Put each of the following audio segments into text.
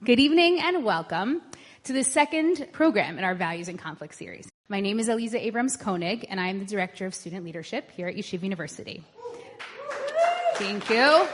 Good evening and welcome to the second program in our Values and Conflict series. My name is Eliza Abrams-Koenig, and I am the Director of Student Leadership here at Yeshiva University. Thank you.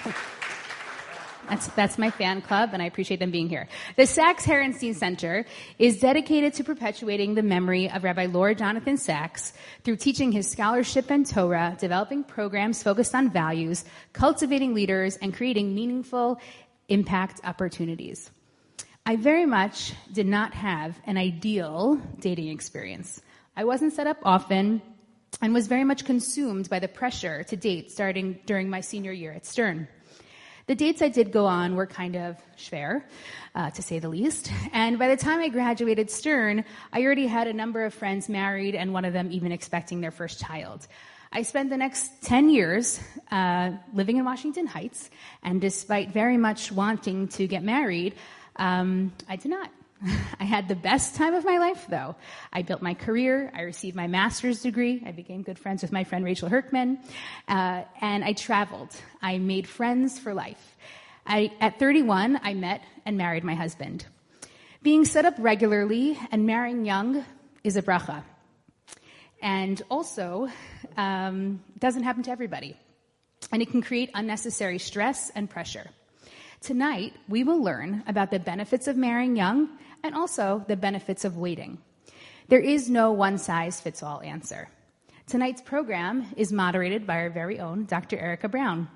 That's my fan club, and I appreciate them being here. The Sachs Herenstein Center is dedicated to perpetuating the memory of Rabbi Lord Jonathan Sachs through teaching his scholarship and Torah, developing programs focused on values, cultivating leaders, and creating meaningful impact opportunities. I very much did not have an ideal dating experience. I wasn't set up often and was very much consumed by the pressure to date starting during my senior year at Stern. The dates I did go on were kind of schwer, to say the least. And by the time I graduated Stern, I already had a number of friends married and one of them even expecting their first child. I spent the next 10 years living in Washington Heights, and despite very much wanting to get married, I did not. I had the best time of my life, though. I built my career. I received my master's degree. I became good friends with my friend Rachel Herkman. And I traveled. I made friends for life. At 31, I met and married my husband. Being set up regularly and marrying young is a bracha. And also, doesn't happen to everybody. And it can create unnecessary stress and pressure. Tonight, we will learn about the benefits of marrying young and also the benefits of waiting. There is no one-size-fits-all answer. Tonight's program is moderated by our very own Dr. Erica Brown.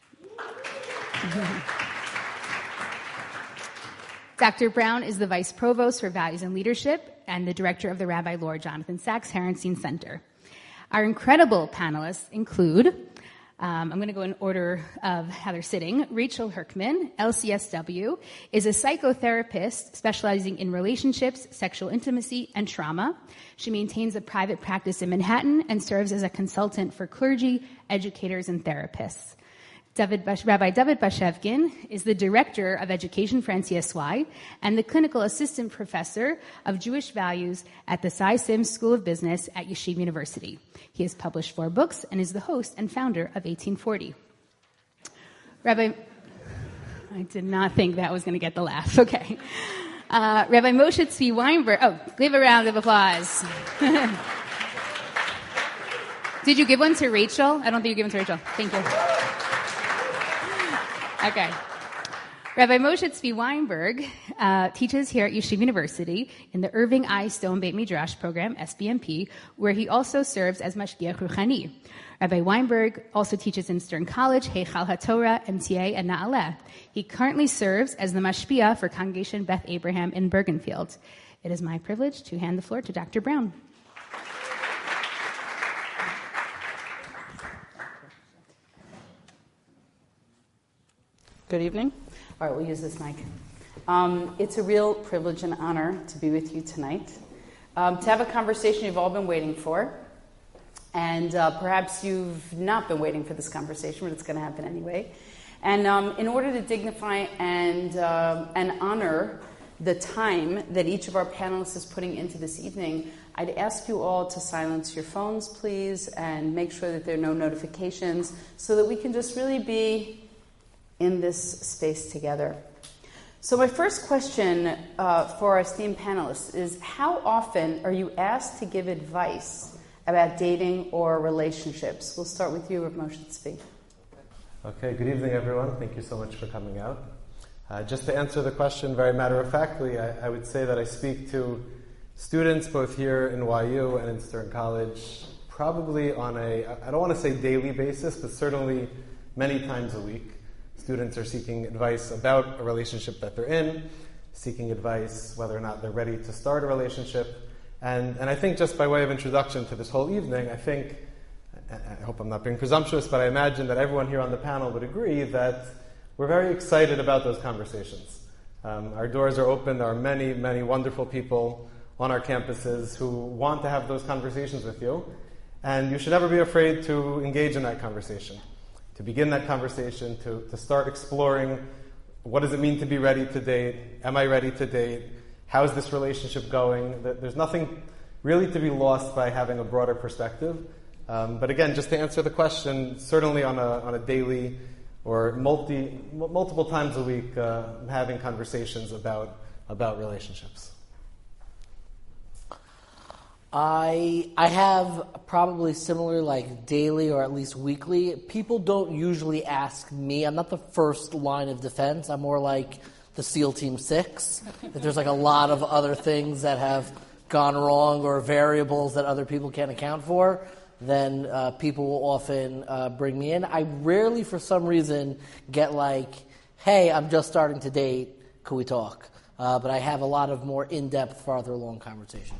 Dr. Brown is the Vice Provost for Values and Leadership and the Director of the Rabbi Lord Jonathan Sachs Herenstein Center. Our incredible panelists include, I'm going to go in order of how they're sitting. Rachel Herkman, LCSW, is a psychotherapist specializing in relationships, sexual intimacy, and trauma. She maintains a private practice in Manhattan and serves as a consultant for clergy, educators, and therapists. Rabbi David Bashevkin is the Director of Education for NCSY and the Clinical Assistant Professor of Jewish Values at the Cy Sims School of Business at Yeshiva University. He has published 4 books and is the host and founder of 1840. I did not think that was going to get the laugh. Okay. Rabbi Moshe Tzvi Weinberg. Oh, give a round of applause. Did you give one to Rachel? I don't think you gave one to Rachel. Thank you. Okay. Rabbi Moshe Tzvi Weinberg teaches here at Yeshiva University in the Irving I. Stone Beit Midrash program, SBMP, where he also serves as Mashgiach Ruchani. Rabbi Weinberg also teaches in Stern College, Heichal HaTorah, MTA, and Na'aleh. He currently serves as the Mashpia for Congregation Beth Abraham in Bergenfield. It is my privilege to hand the floor to Dr. Brown. Good evening. All right, we'll use this mic. It's a real privilege and honor to be with you tonight, to have a conversation you've all been waiting for. And perhaps you've not been waiting for this conversation, but it's going to happen anyway. And in order to dignify and honor the time that each of our panelists is putting into this evening, I'd ask you all to silence your phones, please, and make sure that there are no notifications so that we can just really be in this space together. So my first question for our esteemed panelists is, how often are you asked to give advice about dating or relationships? We'll start with you, Rav Moshe Tzvi. Okay, good evening, everyone. Thank you so much for coming out. Just to answer the question very matter-of-factly, I would say that I speak to students both here in YU and in Stern College probably on I don't want to say daily basis, but certainly many times a week. Students are seeking advice about a relationship that they're in, seeking advice whether or not they're ready to start a relationship. And I think just by way of introduction to this whole evening, I hope I'm not being presumptuous, but I imagine that everyone here on the panel would agree that we're very excited about those conversations. Our doors are open. There are many, many wonderful people on our campuses who want to have those conversations with you. And you should never be afraid to engage in that conversation, to begin that conversation, to start exploring what does it mean to be ready to date? Am I ready to date? How is this relationship going? There's nothing really to be lost by having a broader perspective. But again, just to answer the question, certainly on a daily or multiple times a week having conversations about relationships? I have probably similar, like daily or at least weekly. People don't usually ask me. I'm not the first line of defense. I'm more like the SEAL Team 6. That there's like a lot of other things that have gone wrong or variables that other people can't account for, then people will often bring me in. I rarely, for some reason, get like, hey, I'm just starting to date, could we talk? But I have a lot of more in-depth, farther along conversations.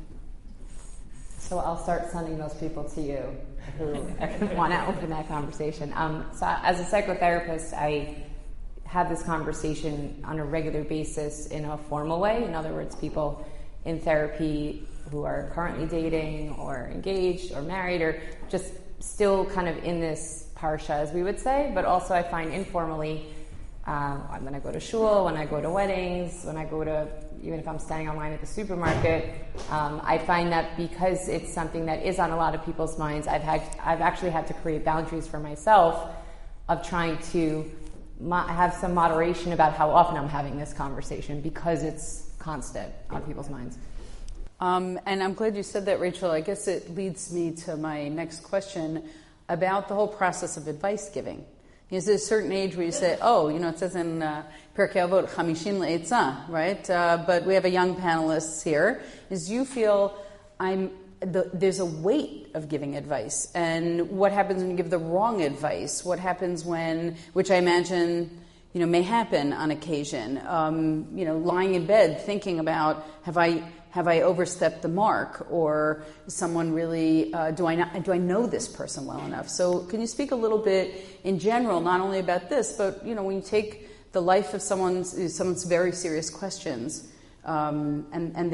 So I'll start sending those people to you who want to open that conversation. So as a psychotherapist, I have this conversation on a regular basis in a formal way. In other words, people in therapy who are currently dating or engaged or married or just still kind of in this parsha, as we would say. But also I find informally, when I go to shul, when I go to weddings, when I go to, even if I'm standing online at the supermarket, I find that because it's something that is on a lot of people's minds, I've actually had to create boundaries for myself of trying to have some moderation about how often I'm having this conversation because it's constant on people's minds. And I'm glad you said that, Rachel. I guess it leads me to my next question about the whole process of advice giving. Is there a certain age where you say, oh, it says in Pirkei Avot, Chamishin le'etzah, right? But we have a young panelist here. Do you feel there's a weight of giving advice? And what happens when you give the wrong advice? What happens which I imagine, may happen on occasion, lying in bed thinking about, have I overstepped the mark, or someone really do I know this person well enough? So can you speak a little bit in general, not only about this, but when you take the life of someone's very serious questions and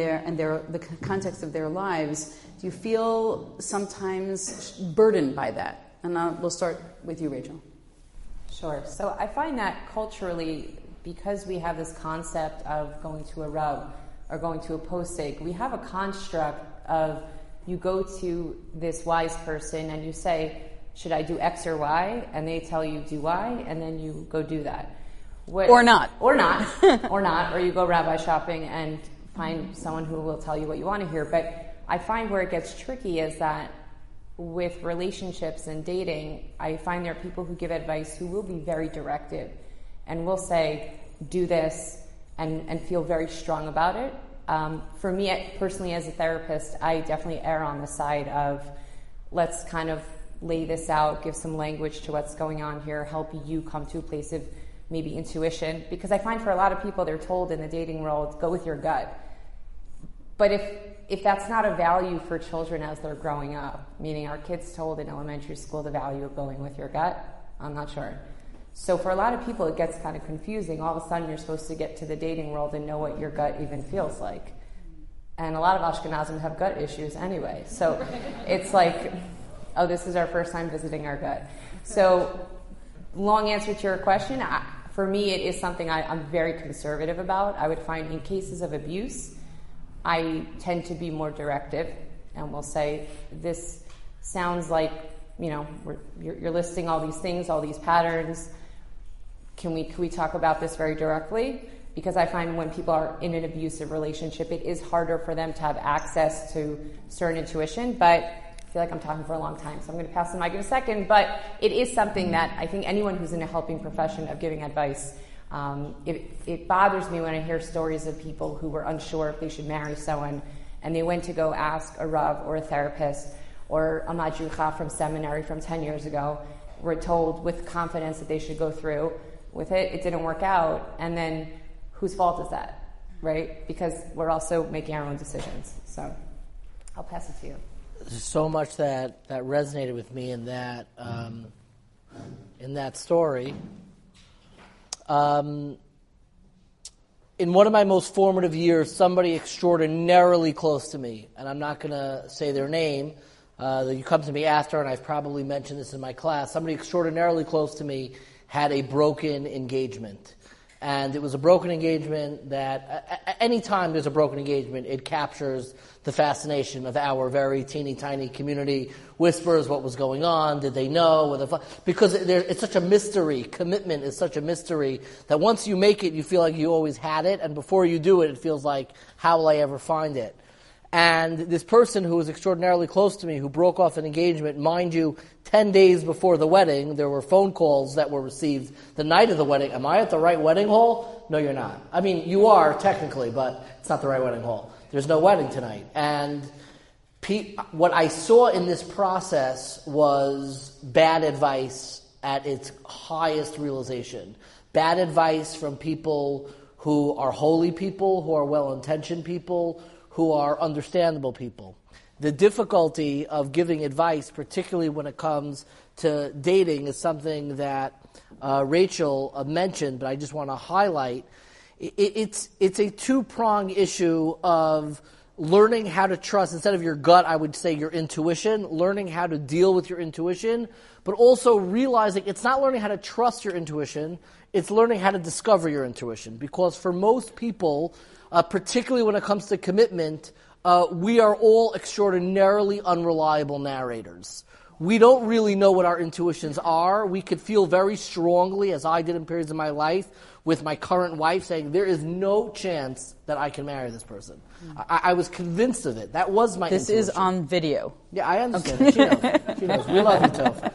the context of their lives, do you feel sometimes burdened by that? And we'll start with you, Rachel. Sure. So I find that culturally, because we have this concept of going to a Rav or going to a posek, we have a construct of you go to this wise person and you say, should I do X or Y? And they tell you do Y, and then you go do that. Or not. Or you go rabbi shopping and find someone who will tell you what you want to hear. But I find where it gets tricky is that with relationships and dating, I find there are people who give advice who will be very directive and will say, do this, and feel very strong about it. For me, personally, as a therapist, I definitely err on the side of let's kind of lay this out, give some language to what's going on here, help you come to a place of maybe intuition. Because I find for a lot of people, they're told in the dating world, go with your gut. But if that's not a value for children as they're growing up, meaning our kids told in elementary school the value of going with your gut, I'm not sure. So for a lot of people, it gets kind of confusing. All of a sudden, you're supposed to get to the dating world and know what your gut even feels like. And a lot of Ashkenazim have gut issues anyway. So it's like, oh, this is our first time visiting our gut. So long answer to your question, for me, it is something I'm very conservative about. I would find in cases of abuse, I tend to be more directive and will say, this sounds like, you're listing all these things, all these patterns. Can we talk about this very directly? Because I find when people are in an abusive relationship, it is harder for them to have access to certain intuition. But I feel like I'm talking for a long time, so I'm going to pass the mic in a second. But it is something that I think anyone who's in a helping profession of giving advice, it bothers me when I hear stories of people who were unsure if they should marry someone, and they went to go ask a Rav or a therapist or a Madrucha from seminary from 10 years ago, were told with confidence that they should go through with it. It didn't work out. And then whose fault is that, right? Because we're also making our own decisions. So I'll pass it to you. There's so much that resonated with me in that story. In one of my most formative years, somebody extraordinarily close to me, and I'm not going to say their name, you come to me after, and I've probably mentioned this in my class, somebody extraordinarily close to me had a broken engagement. And it was a broken engagement that, any time there's a broken engagement, it captures the fascination of our very teeny tiny community. Whispers what was going on, did they know? Because it's such a mystery. Commitment is such a mystery that once you make it, you feel like you always had it, and before you do it, it feels like, how will I ever find it? And this person who was extraordinarily close to me, who broke off an engagement, mind you, 10 days before the wedding, there were phone calls that were received the night of the wedding. Am I at the right wedding hall? No, you're not. I mean, you are technically, but it's not the right wedding hall. There's no wedding tonight. And what I saw in this process was bad advice at its highest realization. Bad advice from people who are holy people, who are well-intentioned people, who are understandable people. The difficulty of giving advice, particularly when it comes to dating, is something that Rachel mentioned, but I just want to highlight. It's a two-pronged issue of learning how to trust, instead of your gut, I would say your intuition, learning how to deal with your intuition, but also realizing it's not learning how to trust your intuition, it's learning how to discover your intuition. Because for most people, particularly when it comes to commitment, we are all extraordinarily unreliable narrators. We don't really know what our intuitions are. We could feel very strongly, as I did in periods of my life, with my current wife, saying, there is no chance that I can marry this person. I was convinced of it. That was my intuition. This is on video. Yeah, I understand. Okay. She knows. We love you,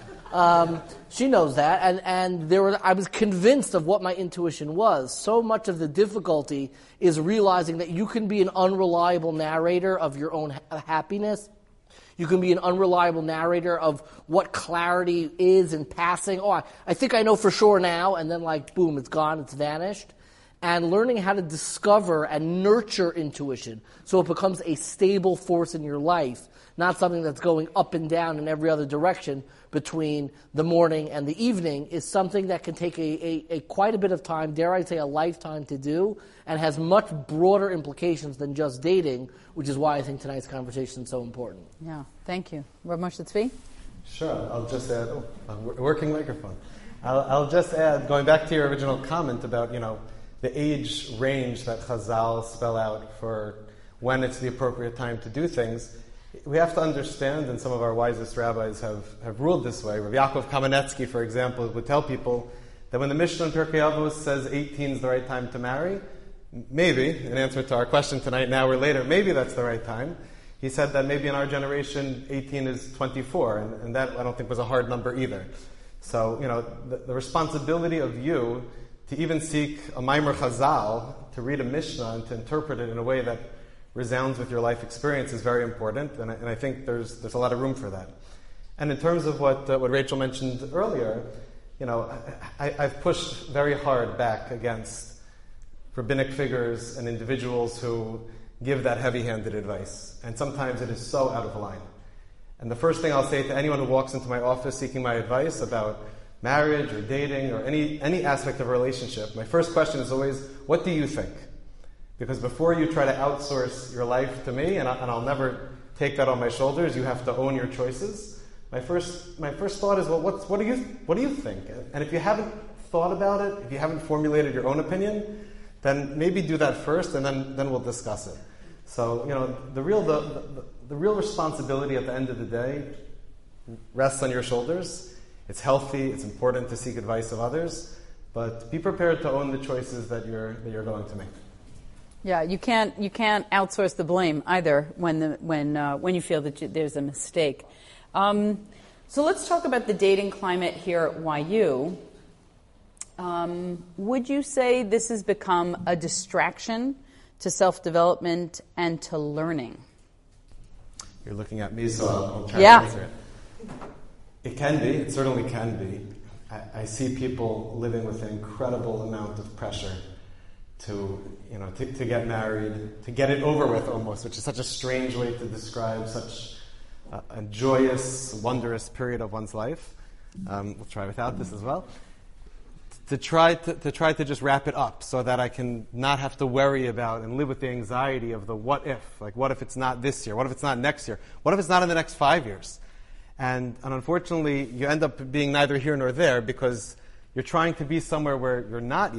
Toph. She knows that, and I was convinced of what my intuition was. So much of the difficulty is realizing that you can be an unreliable narrator of your own happiness. You can be an unreliable narrator of what clarity is in passing. Oh, I think I know for sure now, and then boom, it's gone, it's vanished. And learning how to discover and nurture intuition so it becomes a stable force in your life, not something that's going up and down in every other direction between the morning and the evening, is something that can take a quite a bit of time, dare I say a lifetime to do, and has much broader implications than just dating, which is why I think tonight's conversation is so important. Yeah, thank you. Rav Moshe Tzvi? Sure, I'll just add, working microphone. I'll just add, going back to your original comment about, the age range that Chazal spell out for when it's the appropriate time to do things, we have to understand, and some of our wisest rabbis have ruled this way. Rav Yaakov Kamenetsky, for example, would tell people that when the Mishnah in Pirkei Avos says 18 is the right time to marry, maybe, in answer to our question tonight, an hour later, maybe that's the right time. He said that maybe in our generation, 18 is 24, and that I don't think was a hard number either. So, the responsibility of you to even seek a Maimer Chazal, to read a Mishnah and to interpret it in a way that resounds with your life experience is very important, and I think there's a lot of room for that. And in terms of what Rachel mentioned earlier, I've pushed very hard back against rabbinic figures and individuals who give that heavy-handed advice, and sometimes it is so out of line. And the first thing I'll say to anyone who walks into my office seeking my advice about marriage or dating or any aspect of a relationship, my first question is always, what do you think? Because before you try to outsource your life to me, and I'll never take that on my shoulders, you have to own your choices. My first thought is, well, what do you think? And if you haven't thought about it, if you haven't formulated your own opinion, then maybe do that first, and then we'll discuss it. So the real responsibility at the end of the day rests on your shoulders. It's healthy. It's important to seek advice of others, but be prepared to own the choices that you're going to make. Yeah, you can't outsource the blame either when you feel that there's a mistake. So let's talk about the dating climate here at YU. Would you say this has become a distraction to self-development and to learning? You're looking at me, so I'll try to answer it. It can be. It certainly can be. I see people living with an incredible amount of pressure to get married, to get it over with almost, which is such a strange way to describe such a joyous, wondrous period of one's life. We'll try without this as well. To try to just wrap it up so that I can not have to worry about and live with the anxiety of the what if. Like, what if it's not this year? What if it's not next year? What if it's not in the next 5 years? And unfortunately, you end up being neither here nor there because you're trying to be somewhere where you're not yet,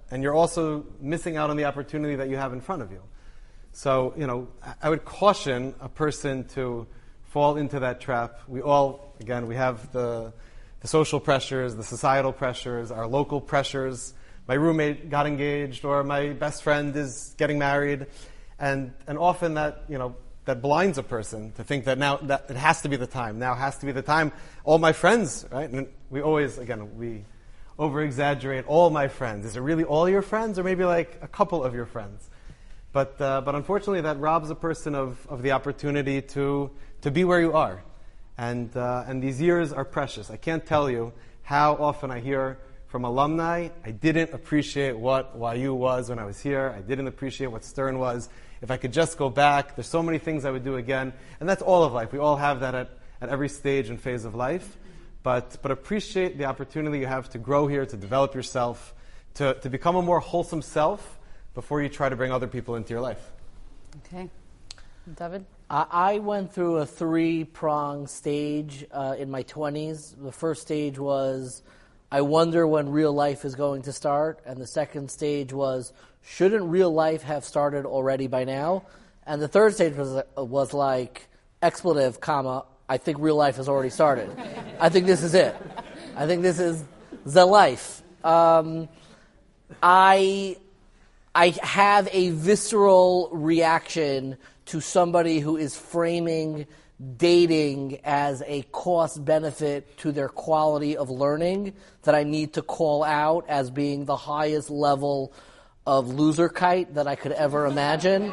and you're also missing out on the opportunity that you have in front of you. So, I would caution a person to fall into that trap. We all, again, we have the social pressures, the societal pressures, our local pressures. My roommate got engaged, or my best friend is getting married, and often that, that blinds a person to think that now that it has to be the time. Now has to be the time. All my friends, right? And we always, again, we over-exaggerate. All my friends. Is it really all your friends, or maybe like a couple of your friends? But unfortunately, that robs a person of the opportunity to be where you are. And these years are precious. I can't tell you how often I hear from alumni, I didn't appreciate what YU was when I was here. I didn't appreciate what Stern was. If I could just go back, there's so many things I would do again. And that's all of life. We all have that at every stage and phase of life. But appreciate the opportunity you have to grow here, to develop yourself, to become a more wholesome self before you try to bring other people into your life. Okay. David? I went through a 3-pronged stage in my 20s. The first stage was, I wonder when real life is going to start. And the second stage was, shouldn't real life have started already by now? And the third stage was like, expletive, comma, I think real life has already started. I think this is it. I think this is the life. I have a visceral reaction to somebody who is framing dating as a cost benefit to their quality of learning that I need to call out as being the highest level of loserkeit that I could ever imagine.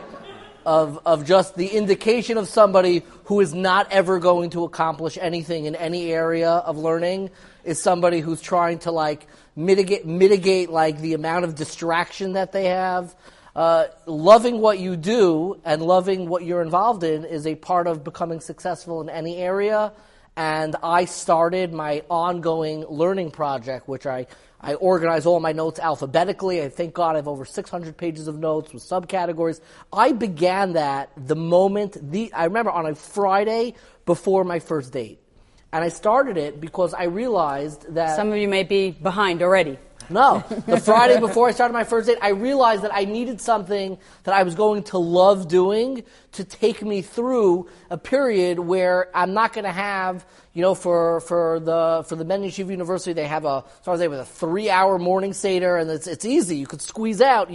Of just the indication of somebody who is not ever going to accomplish anything in any area of learning is somebody who's trying to like mitigate like the amount of distraction that they have. Loving what you do and loving what you're involved in is a part of becoming successful in any area. And I started my ongoing learning project, which I organize all my notes alphabetically. I thank God I have over 600 pages of notes with subcategories. I began that the moment, I remember on a Friday before my first date. And I started it because I realized that... Some of you may be behind already. No. The Friday before I started my first date, I realized that I needed something that I was going to love doing to take me through a period where I'm not going to have, for the Men Yeshiva University, they have a 3-hour morning seder, and it's easy. You could squeeze out,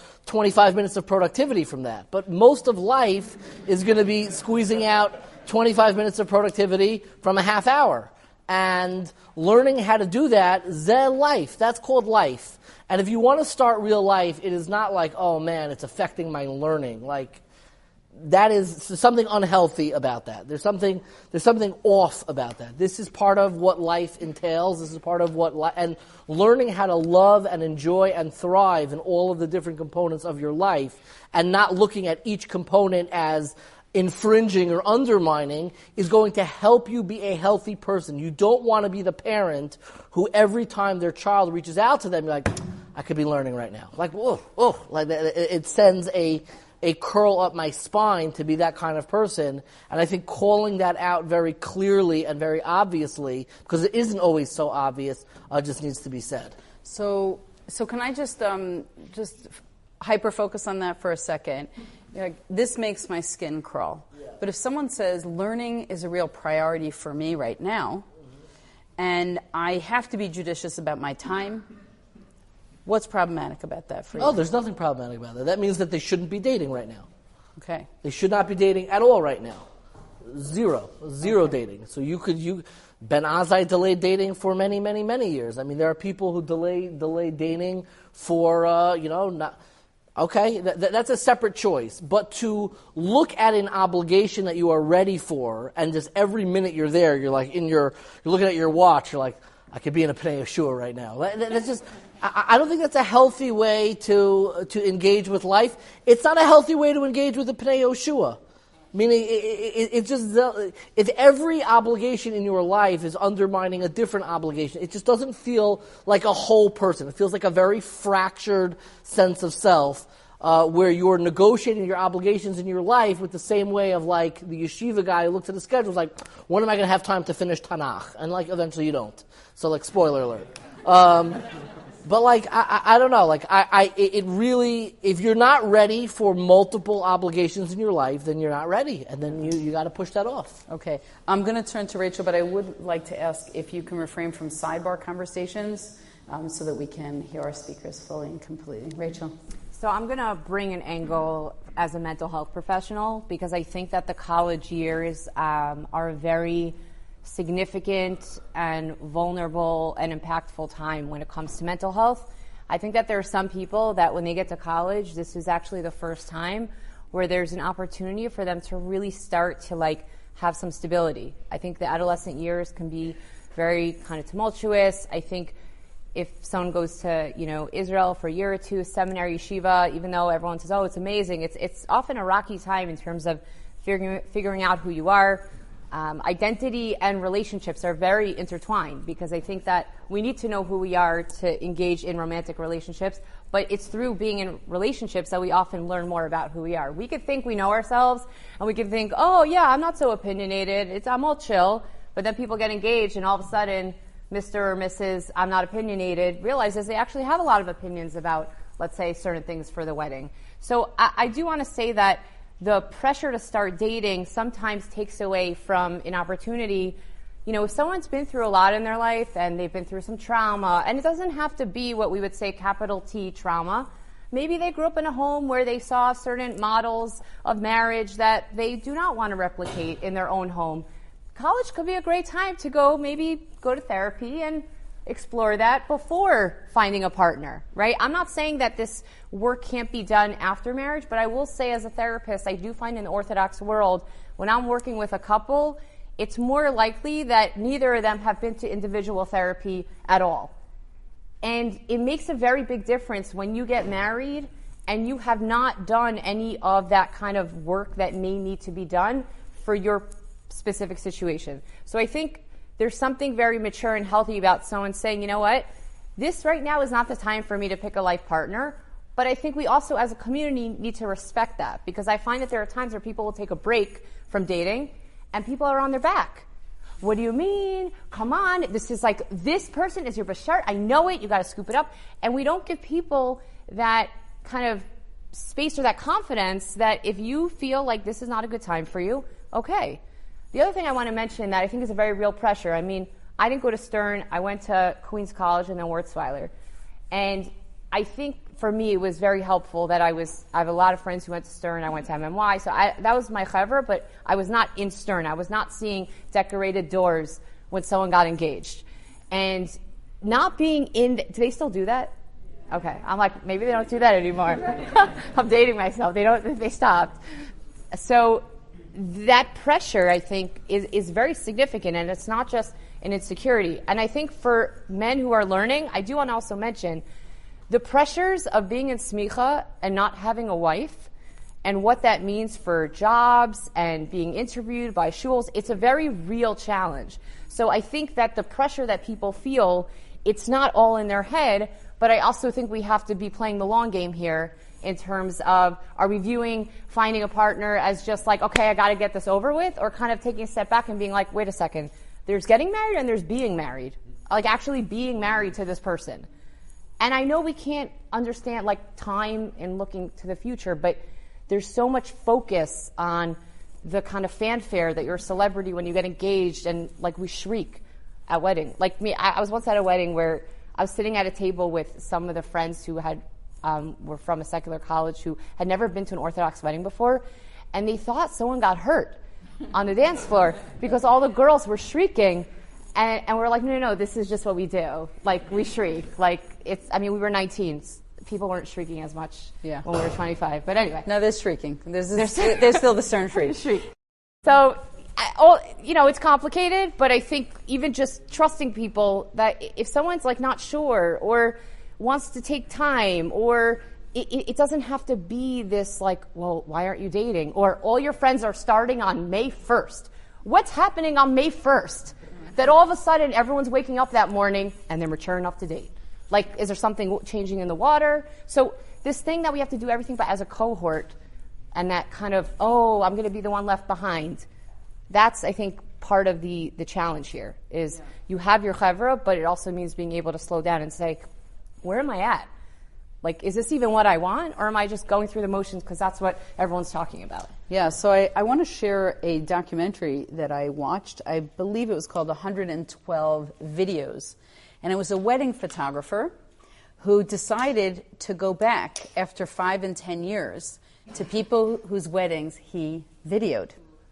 25 minutes of productivity from that. But most of life is going to be squeezing out 25 minutes of productivity from a half hour. And learning how to do that, life. That's called life. And if you want to start real life, it is not like, oh man, it's affecting my learning. Like, that is something unhealthy about that. There's something off about that. This is part of what life entails. This is part of and learning how to love and enjoy and thrive in all of the different components of your life, and not looking at each component as infringing or undermining, is going to help you be a healthy person. You don't want to be the parent who every time their child reaches out to them, you're like, I could be learning right now. Like, like it sends a curl up my spine to be that kind of person. And I think calling that out very clearly and very obviously, because it isn't always so obvious, just needs to be said. So can I just hyper focus on that for a second? This makes my skin crawl. Yeah. But if someone says learning is a real priority for me right now, and I have to be judicious about my time, what's problematic about that for you? Oh, there's nothing problematic about that. That means that they shouldn't be dating right now. Okay. They should not be dating at all right now. Zero dating. So Ben Azai delayed dating for many, many, many years. I mean, there are people who delay dating for, not... Okay, that's a separate choice. But to look at an obligation that you are ready for, and just every minute you're there, you're looking at your watch, you're like, I could be in a Pnei Yeshua right now. That's just, I don't think that's a healthy way to engage with life. It's not a healthy way to engage with the Pnei Yeshua. Meaning, it's just, if every obligation in your life is undermining a different obligation, it just doesn't feel like a whole person. It feels like a very fractured sense of self, where you're negotiating your obligations in your life with the same way of like the yeshiva guy who looks at the schedule, is like, when am I going to have time to finish Tanakh? And like, eventually you don't. So like, spoiler alert. But like, I don't know, like, it really, if you're not ready for multiple obligations in your life, then you're not ready. And then you got to push that off. Okay. I'm going to turn to Rachel, but I would like to ask if you can refrain from sidebar conversations so that we can hear our speakers fully and completely. Rachel. So I'm going to bring an angle as a mental health professional because I think that the college years are a very significant and vulnerable and impactful time when it comes to mental health. I think that there are some people that when they get to college, this is actually the first time where there's an opportunity for them to really start to like have some stability. I think the adolescent years can be very kind of tumultuous. I think if someone goes to, Israel for a year or two, seminary, yeshiva, even though everyone says, oh, it's amazing, it's often a rocky time in terms of figuring out who you are. Identity and relationships are very intertwined because I think that we need to know who we are to engage in romantic relationships, but it's through being in relationships that we often learn more about who we are. We could think we know ourselves and we could think, oh yeah, I'm not so opinionated, I'm all chill, but then people get engaged and all of a sudden Mr. or Mrs. I'm not opinionated realizes they actually have a lot of opinions about, let's say, certain things for the wedding. So I do want to say that the pressure to start dating sometimes takes away from an opportunity. If someone's been through a lot in their life and they've been through some trauma, and it doesn't have to be what we would say capital T trauma. Maybe they grew up in a home where they saw certain models of marriage that they do not want to replicate in their own home. College could be a great time to go to therapy and explore that before finding a partner, right? I'm not saying that this work can't be done after marriage, but I will say as a therapist, I do find in the Orthodox world, when I'm working with a couple, it's more likely that neither of them have been to individual therapy at all. And it makes a very big difference when you get married and you have not done any of that kind of work that may need to be done for your specific situation. So I think there's something very mature and healthy about someone saying, you know what, this right now is not the time for me to pick a life partner. But I think we also as a community need to respect that because I find that there are times where people will take a break from dating and people are on their back. What do you mean? Come on. This is like, this person is your bashert. I know it. You got to scoop it up. And we don't give people that kind of space or that confidence that if you feel like this is not a good time for you, okay. The other thing I want to mention that I think is a very real pressure. I mean, I didn't go to Stern. I went to Queens College and then Wurzweiler. And I think for me it was very helpful that I have a lot of friends who went to Stern. I went to MMY. So that was my chevra, but I was not in Stern. I was not seeing decorated doors when someone got engaged. And not being in, do they still do that? Okay. I'm like, maybe they don't do that anymore. I'm dating myself. They stopped. So that pressure, I think, is very significant, and it's not just an insecurity. And I think for men who are learning, I do want to also mention the pressures of being in smicha and not having a wife and what that means for jobs and being interviewed by shuls. It's a very real challenge. So I think that the pressure that people feel, it's not all in their head, but I also think we have to be playing the long game here in terms of, are we viewing finding a partner as just like, okay, I got to get this over with, or kind of taking a step back and being like, wait a second, there's getting married and there's being married, like actually being married to this person. And I know we can't understand like time and looking to the future, but there's so much focus on the kind of fanfare that you're a celebrity when you get engaged, and like we shriek at wedding. Like me, I was once at a wedding where I was sitting at a table with some of the friends who were from a secular college who had never been to an Orthodox wedding before, and they thought someone got hurt on the dance floor because all the girls were shrieking, and we're like, no, this is just what we do. Like, we shriek. Like, we were 19. People weren't shrieking as much when we were 25. But anyway. No, there's shrieking. There's still the Stern shriek. So, it's complicated, but I think even just trusting people that if someone's like not sure or wants to take time, or it doesn't have to be this like, well, why aren't you dating? Or all your friends are starting on May 1st. What's happening on May 1st? That all of a sudden everyone's waking up that morning and they're mature enough to date. Like, is there something changing in the water? So this thing that we have to do everything but as a cohort, and that kind of, I'm going to be the one left behind. That's, I think, part of the challenge here is you have your chevra, but it also means being able to slow down and say, where am I at? Like, is this even what I want, or am I just going through the motions because that's what everyone's talking about? Yeah, so I want to share a documentary that I watched. I believe it was called 112 Videos. And it was a wedding photographer who decided to go back after 5 and 10 years to people whose weddings he videoed.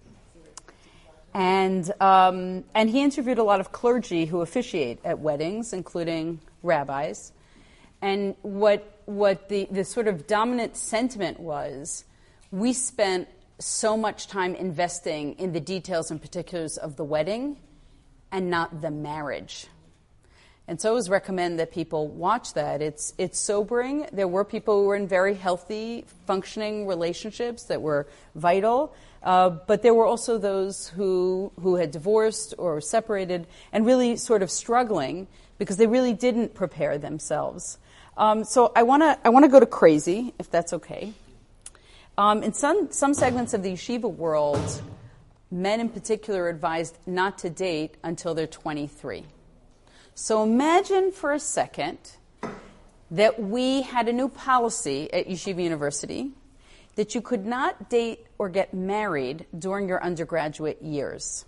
And he interviewed a lot of clergy who officiate at weddings, including rabbis. And what the sort of dominant sentiment was, we spent so much time investing in the details and particulars of the wedding and not the marriage. And so I always recommend that people watch that. It's sobering. There were people who were in very healthy, functioning relationships that were vital, but there were also those who had divorced or separated and really sort of struggling because they really didn't prepare themselves. So I want to go to crazy, if that's okay. In some segments of the yeshiva world, men in particular are advised not to date until they're 23. So imagine for a second that we had a new policy at Yeshiva University that you could not date or get married during your undergraduate years.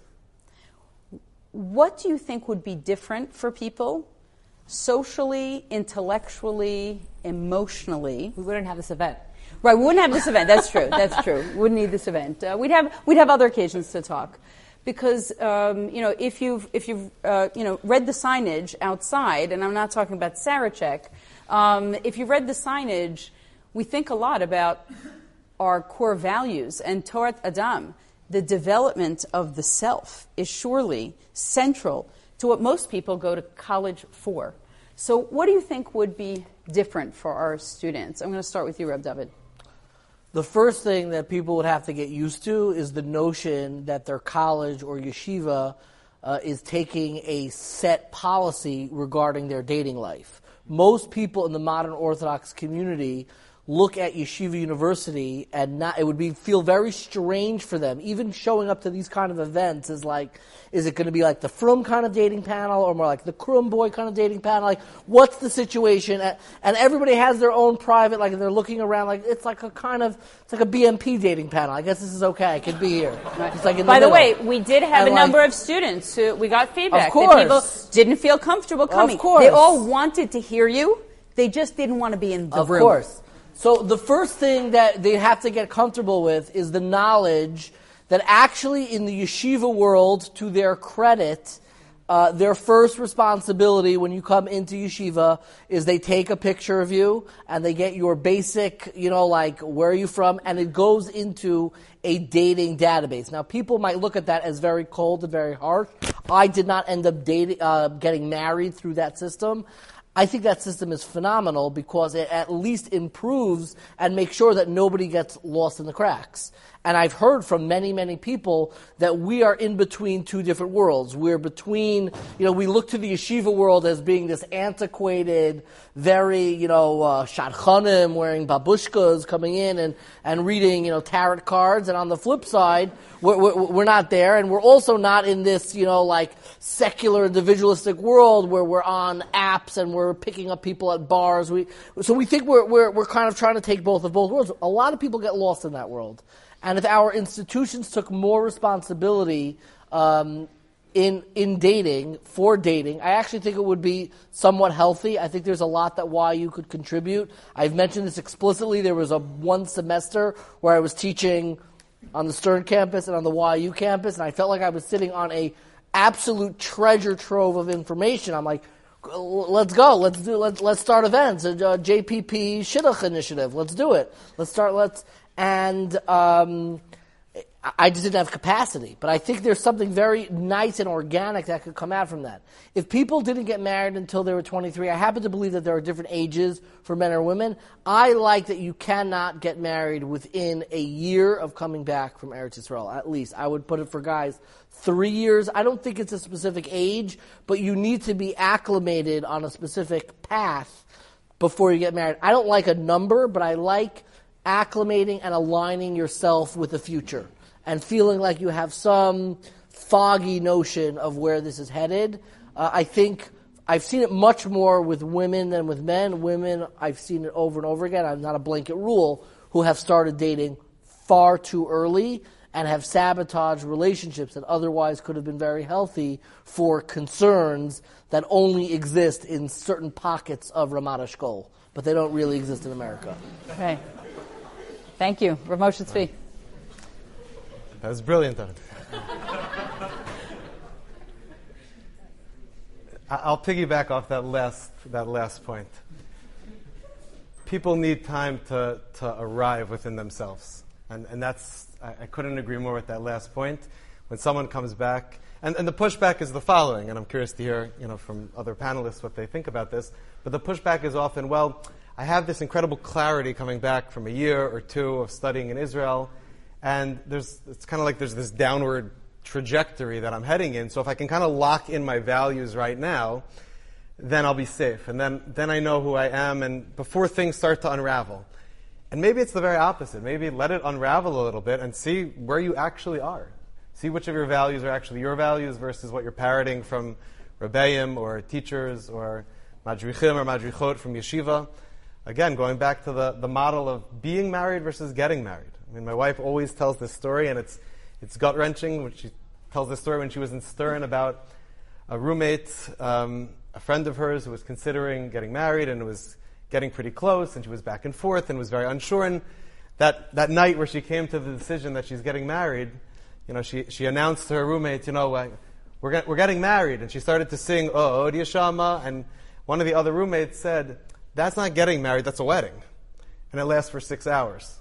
What do you think would be different for people socially, intellectually, emotionally? We wouldn't have this event. Right, we wouldn't have this event. That's true. That's true. We wouldn't need this event. We'd have other occasions to talk, because if you've read the signage outside, and I'm not talking about Sarachek, if you've read the signage, we think a lot about our core values, and Torat Adam, the development of the self, is surely central to what most people go to college for. So, what do you think would be different for our students? I'm going to start with you, Reb David. The first thing that people would have to get used to is the notion that their college or yeshiva is taking a set policy regarding their dating life. Most people in the modern Orthodox community look at Yeshiva University and it would feel very strange for them. Even showing up to these kind of events is like, is it going to be like the Frum kind of dating panel or more like the Krum boy kind of dating panel? Like, what's the situation? And everybody has their own private, like, they're looking around like, it's like a BMP dating panel. I guess this is okay. I could be here. Right. It's like in By the middle. way, we did have a number of students who we got feedback Of course. that people didn't feel comfortable coming. Of course. They all wanted to hear you. They just didn't want to be in the room. Of course. So the first thing that they have to get comfortable with is the knowledge that actually in the yeshiva world, to their credit, their first responsibility when you come into yeshiva is they take a picture of you and they get your basic, like, where are you from? And it goes into a dating database. Now, people might look at that as very cold and very harsh. I did not end up getting married through that system. I think that system is phenomenal because it at least improves and makes sure that nobody gets lost in the cracks. And I've heard from many, many people that we are in between two different worlds. We're between, we look to the yeshiva world as being this antiquated, very, shadchanim, wearing babushkas, coming in and reading, tarot cards. And on the flip side, we're not there. And we're also not in this, secular individualistic world where we're on apps and we're picking up people at bars. So we think we're kind of trying to take both of both worlds. A lot of people get lost in that world. And if our institutions took more responsibility in dating, for dating, I actually think it would be somewhat healthy. I think there's a lot that YU could contribute. I've mentioned this explicitly. There was one semester where I was teaching on the Stern campus and on the YU campus, and I felt like I was sitting on a absolute treasure trove of information. I'm like, let's go. Let's start events. A JPP Shidduch initiative. Let's do it. And I just didn't have capacity. But I think there's something very nice and organic that could come out from that. If people didn't get married until they were 23, I happen to believe that there are different ages for men or women. I like that you cannot get married within a year of coming back from Eretz Yisrael, at least. I would put it for guys 3 years. I don't think it's a specific age, but you need to be acclimated on a specific path before you get married. I don't like a number, but I like acclimating and aligning yourself with the future and feeling like you have some foggy notion of where this is headed. I think I've seen it much more with women than with men. Women, I've seen it over and over again. I'm not a blanket rule, who have started dating far too early and have sabotaged relationships that otherwise could have been very healthy for concerns that only exist in certain pockets of Ramat Eshkol, but they don't really exist in America. Okay. Thank you. Rav Moshe Tzvi. That was brilliant. I'll piggyback off that last point. People need time to arrive within themselves. And that's, I couldn't agree more with that last point. When someone comes back, and the pushback is the following, and I'm curious to hear, from other panelists what they think about this, but the pushback is often, well, I have this incredible clarity coming back from a year or two of studying in Israel, and it's kind of like there's this downward trajectory that I'm heading in, so if I can kind of lock in my values right now, then I'll be safe. And then I know who I am, and before things start to unravel. And maybe it's the very opposite. Maybe let it unravel a little bit and see where you actually are. See which of your values are actually your values versus what you're parroting from Rebbeim or teachers or Madrichim or Madrichot from yeshiva. Again, going back to the model of being married versus getting married. I mean, my wife always tells this story, and it's gut-wrenching. She tells this story when she was in Stern about a roommate, a friend of hers who was considering getting married and was getting pretty close, and she was back and forth and was very unsure. And that night where she came to the decision that she's getting married, she announced to her roommate, we're getting married. And she started to sing, Oh, Od Yashama. And one of the other roommates said, that's not getting married, that's a wedding. And it lasts for 6 hours.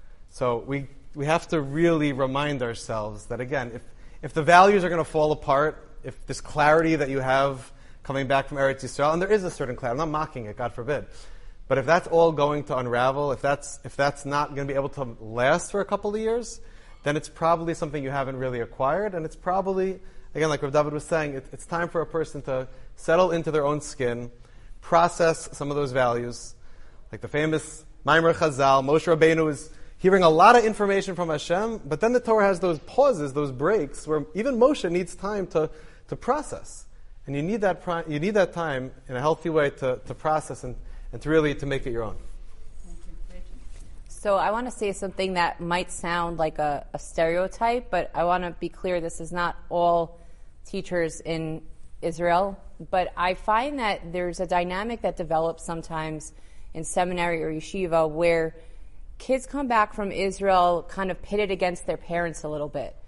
So we have to really remind ourselves that, again, if the values are going to fall apart, if this clarity that you have coming back from Eretz Yisrael, and there is a certain clarity, I'm not mocking it, God forbid, but if that's all going to unravel, if that's not going to be able to last for a couple of years, then it's probably something you haven't really acquired, and it's probably, again, like Rav David was saying, it's time for a person to settle into their own skin, process some of those values, like the famous Maimer Chazal. Moshe Rabbeinu is hearing a lot of information from Hashem, but then the Torah has those pauses, those breaks, where even Moshe needs time to process. And you need that time in a healthy way to process and to really to make it your own. So I want to say something that might sound like a stereotype, but I want to be clear, this is not all teachers in Israel. But I find that there's a dynamic that develops sometimes in seminary or yeshiva where kids come back from Israel kind of pitted against their parents a little bit.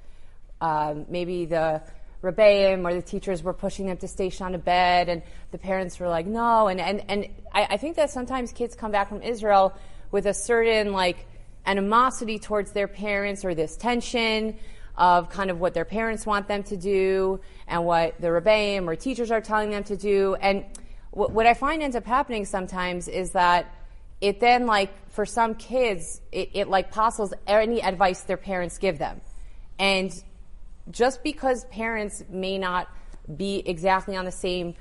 Maybe the Rebbeim or the teachers were pushing them to stay on a bed, and the parents were like, no. And I think that sometimes kids come back from Israel with a certain animosity towards their parents, or this tension of kind of what their parents want them to do and what the Rebbeim or teachers are telling them to do. And what I find ends up happening sometimes is that it then, for some kids, it postles any advice their parents give them. And just because parents may not be exactly in the same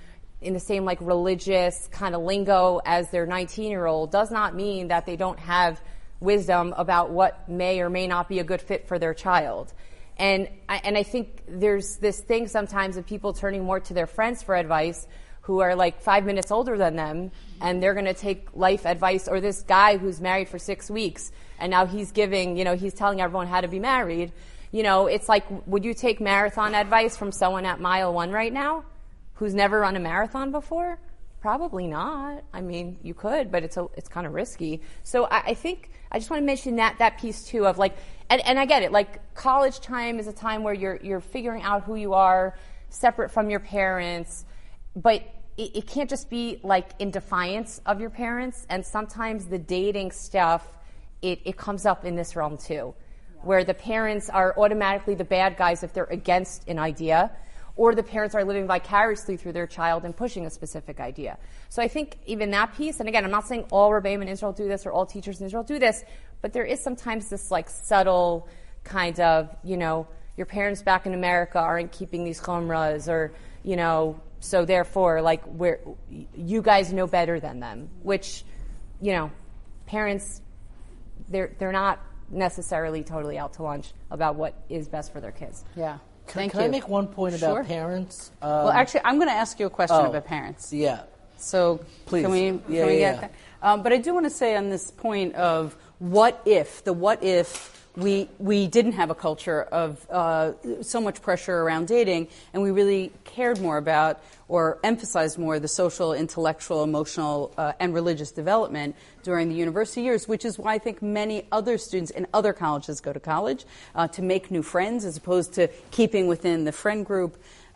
religious kind of lingo as their 19-year-old does not mean that they don't have wisdom about what may or may not be a good fit for their child. And I think there's this thing sometimes of people turning more to their friends for advice who are 5 minutes older than them, and they're going to take life advice, or this guy who's married for 6 weeks, and now he's giving, he's telling everyone how to be married. It's like, would you take marathon advice from someone at mile 1 right now who's never run a marathon before? Probably not. I mean, you could, but it's kind of risky. So I think I just want to mention that piece too of and I get it. College time is a time where you're figuring out who you are, separate from your parents, but it can't just be in defiance of your parents. And sometimes the dating stuff, it comes up in this realm too, where the parents are automatically the bad guys if they're against an idea, or the parents are living vicariously through their child and pushing a specific idea. So I think even that piece, and again, I'm not saying all Rebbeim in Israel do this or all teachers in Israel do this, but there is sometimes this subtle kind of, your parents back in America aren't keeping these chumras, or, so therefore, you guys know better than them, which, parents, they're not necessarily totally out to lunch about what is best for their kids. Yeah. Thank Can you. I make one point Sure. about parents? Well, actually, I'm going to ask you a question about parents. Yeah. So Please. can we Yeah, get yeah. that? But I do want to say on this point of what if we didn't have a culture of so much pressure around dating, and we really cared more about or emphasized more the social, intellectual, emotional, and religious development during the university years, which is why I think many other students in other colleges go to college to make new friends as opposed to keeping within the friend group.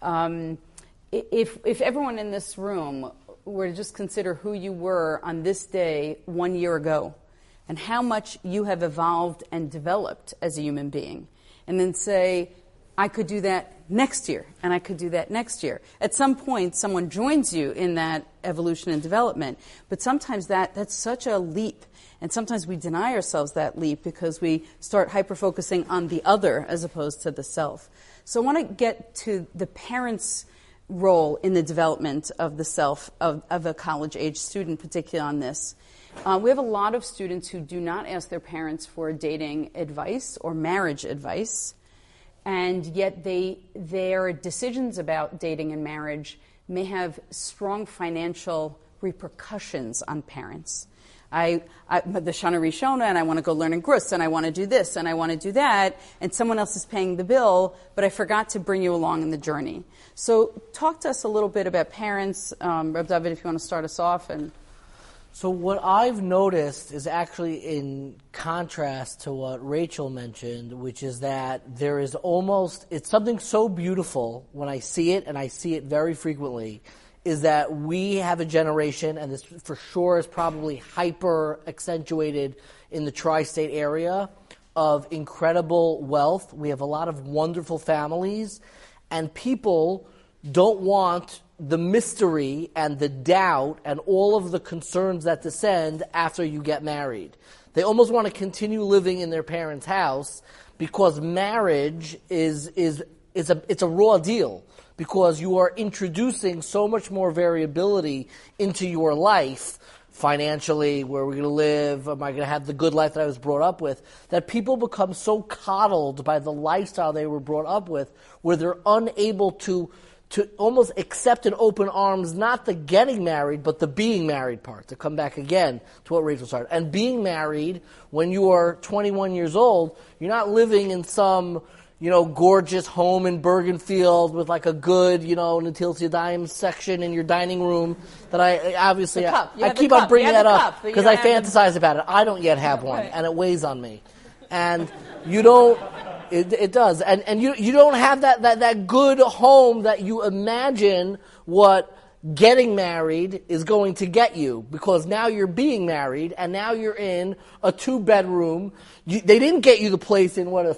If everyone in this room were to just consider who you were on this day 1 year ago, and how much you have evolved and developed as a human being, and then say, I could do that next year, and I could do that next year. At some point, someone joins you in that evolution and development, but sometimes that's such a leap, and sometimes we deny ourselves that leap because we start hyper-focusing on the other as opposed to the self. So I want to get to the parents' role in the development of the self of a college-age student, particularly on this. We have a lot of students who do not ask their parents for dating advice or marriage advice, and yet their decisions about dating and marriage may have strong financial repercussions on parents. The Shana Rishona, and I want to go learn in Grus, and I want to do this, and I want to do that, and someone else is paying the bill, but I forgot to bring you along in the journey. So talk to us a little bit about parents. Reb David, if you want to start us off. So what I've noticed is actually in contrast to what Rachel mentioned, which is that there is it's something so beautiful when I see it, and I see it very frequently, is that we have a generation, and this for sure is probably hyper accentuated in the tri-state area, of incredible wealth. We have a lot of wonderful families, and people don't want the mystery and the doubt and all of the concerns that descend after you get married. They almost want to continue living in their parents' house because marriage it's a raw deal, because you are introducing so much more variability into your life, financially, where we're going to live, am I going to have the good life that I was brought up with, that people become so coddled by the lifestyle they were brought up with, where they're unable to almost accept in open arms, not the getting married, but the being married part, to come back again to what Rachel started. And being married, when you are 21 years old, you're not living in some, gorgeous home in Bergenfield with like a good, Natilas Yadayim section in your dining room that I obviously, I keep on bringing that up because I fantasize about it. I don't yet have one, and it weighs on me. And you don't, it does. And you don't have that good home that you imagine what getting married is going to get you, because now you're being married and now you're in a 2-bedroom. They didn't get you the place in a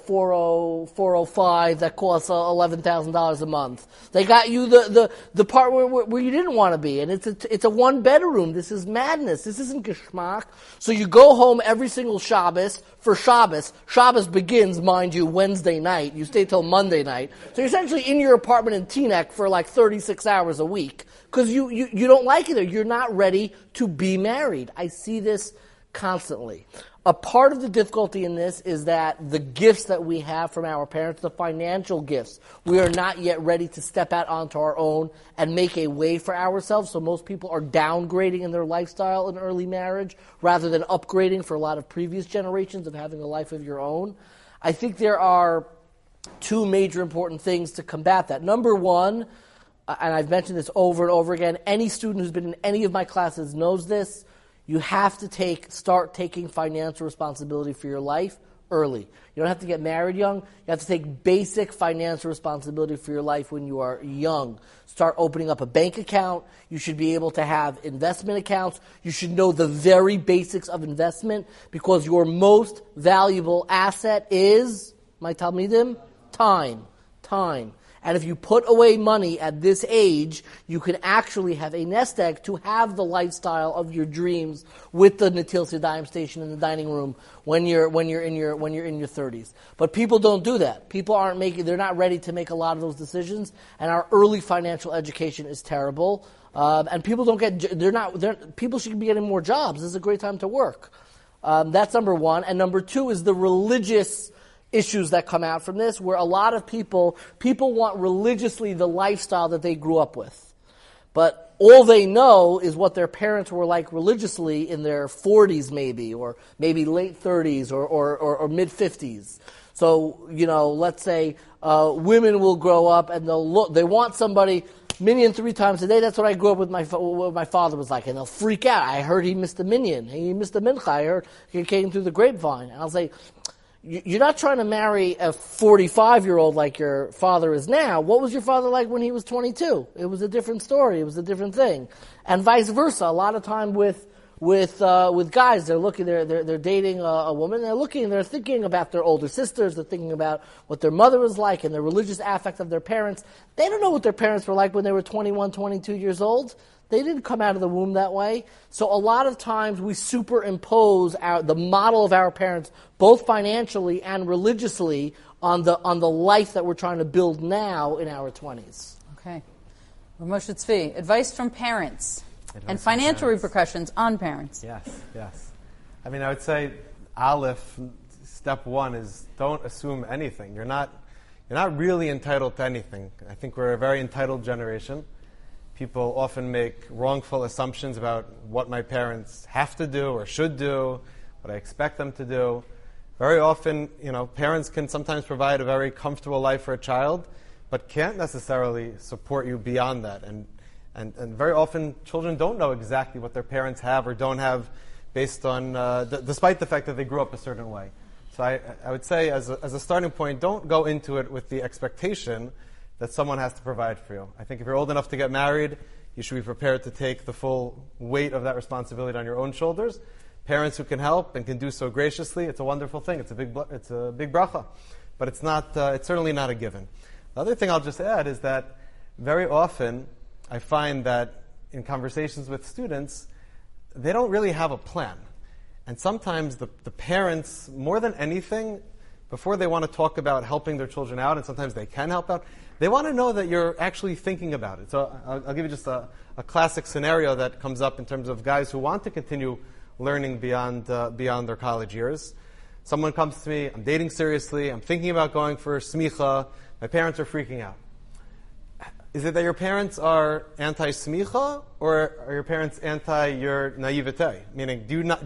405 that costs $11,000 a month. They got you the part where you didn't want to be, and it's a 1-bedroom. This is madness. This isn't geschmack. So you go home every single Shabbos for Shabbos. Shabbos begins, mind you, Wednesday night. You stay till Monday night. So you're essentially in your apartment in Teaneck for like 36 hours a week. Because you don't like it, or you're not ready to be married. I see this constantly. A part of the difficulty in this is that the gifts that we have from our parents, the financial gifts, we are not yet ready to step out onto our own and make a way for ourselves. So most people are downgrading in their lifestyle in early marriage rather than upgrading for a lot of previous generations of having a life of your own. I think there are 2 major important things to combat that. Number one, and I've mentioned this over and over again, any student who's been in any of my classes knows this, you have to start taking financial responsibility for your life early. You don't have to get married young. You have to take basic financial responsibility for your life when you are young. Start opening up a bank account. You should be able to have investment accounts. You should know the very basics of investment, because your most valuable asset is, my Talmidim, time. And if you put away money at this age, you can actually have a nest egg to have the lifestyle of your dreams with the Natilas Yadayim station in the dining room when you're in your 30s. But people don't do that. People they're not ready to make a lot of those decisions, and our early financial education is terrible. And people people should be getting more jobs. This is a great time to work. That's number one. And number two is the religious issues that come out from this, where a lot of people want religiously the lifestyle that they grew up with. But all they know is what their parents were like religiously in their 40s maybe, or maybe late 30s or mid-50s. So, let's say women will grow up and they want somebody minyan 3 times a day. That's what I grew up with what my father was like. And they'll freak out. I heard he missed the minyan. He missed the mincha. I heard he came through the grapevine. And I'll say, you're not trying to marry a 45-year-old like your father is now. What was your father like when he was 22? It was a different story. It was a different thing. And vice versa. A lot of time with guys, they're dating a woman, they're thinking about their older sisters, they're thinking about what their mother was like and the religious affect of their parents. They don't know what their parents were like when they were 21, 22 years old. They didn't come out of the womb that way. So a lot of times we superimpose the model of our parents, both financially and religiously, on the life that we're trying to build now in our 20s. Okay. Moshe Tzvi, advice from parents and financial repercussions on parents. Yes. I mean, I would say, Aleph, step 1 is don't assume anything. You're not really entitled to anything. I think we're a very entitled generation. People often make wrongful assumptions about what my parents have to do or should do, what I expect them to do. Very often, parents can sometimes provide a very comfortable life for a child, but can't necessarily support you beyond that. And very often, children don't know exactly what their parents have or don't have based on, despite the fact that they grew up a certain way. So I would say, as a starting point, don't go into it with the expectation that someone has to provide for you. I think if you're old enough to get married, you should be prepared to take the full weight of that responsibility on your own shoulders. Parents who can help and can do so graciously, it's a wonderful thing. It's a big bracha. But it's certainly not a given. The other thing I'll just add is that very often I find that in conversations with students, they don't really have a plan. And sometimes the parents, more than anything, before they want to talk about helping their children out, and sometimes they can help out, they want to know that you're actually thinking about it. So I'll give you just a classic scenario that comes up in terms of guys who want to continue learning beyond their college years. Someone comes to me, I'm dating seriously, I'm thinking about going for smicha, my parents are freaking out. Is it that your parents are anti-smicha, or are your parents anti your naivete? Meaning,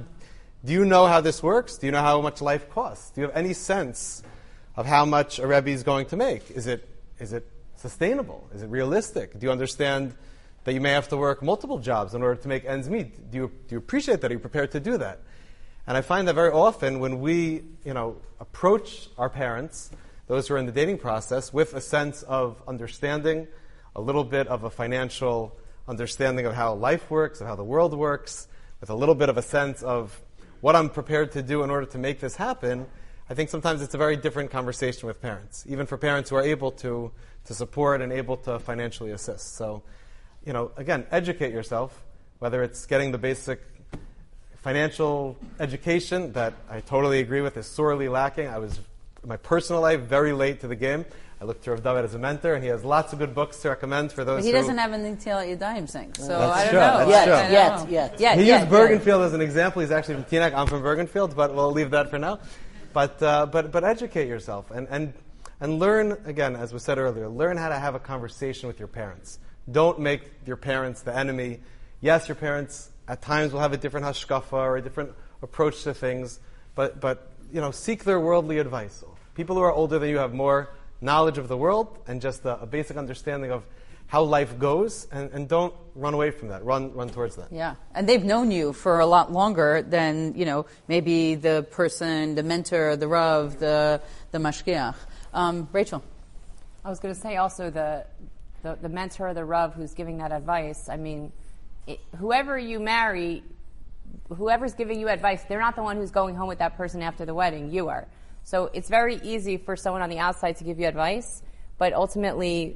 do you know how this works? Do you know how much life costs? Do you have any sense of how much a Rebbe is going to make? Is it sustainable? Is it realistic? Do you understand that you may have to work multiple jobs in order to make ends meet? Do you appreciate that? Are you prepared to do that? And I find that very often when we, approach our parents, those who are in the dating process, with a sense of understanding, a little bit of a financial understanding of how life works, of how the world works, with a little bit of a sense of what I'm prepared to do in order to make this happen, I think sometimes it's a very different conversation with parents, even for parents who are able to support and able to financially assist. So, again, educate yourself, whether it's getting the basic financial education that I totally agree with is sorely lacking. I was, in my personal life, very late to the game. I looked to Rav David as a mentor, and he has lots of good books to recommend for those But he doesn't have anything to tell Yadayim Singh, so I don't know. Yet. He used Bergenfield as an example. He's actually from Teaneck. I'm from Bergenfield, but we'll leave that for now. But educate yourself and learn, again, as was said earlier, learn how to have a conversation with your parents. Don't make your parents the enemy. Yes, your parents at times will have a different hashkafa or a different approach to things, but seek their worldly advice. People who are older than you have more knowledge of the world and just a basic understanding of how life goes, and don't run away from that. Run towards that. Yeah, and they've known you for a lot longer than maybe the person, the mentor, the Rav, the mashgiach. Rachel, I was going to say also the mentor, the Rav, who's giving that advice. I mean, whoever you marry, whoever's giving you advice, they're not the one who's going home with that person after the wedding. You are. So it's very easy for someone on the outside to give you advice, but ultimately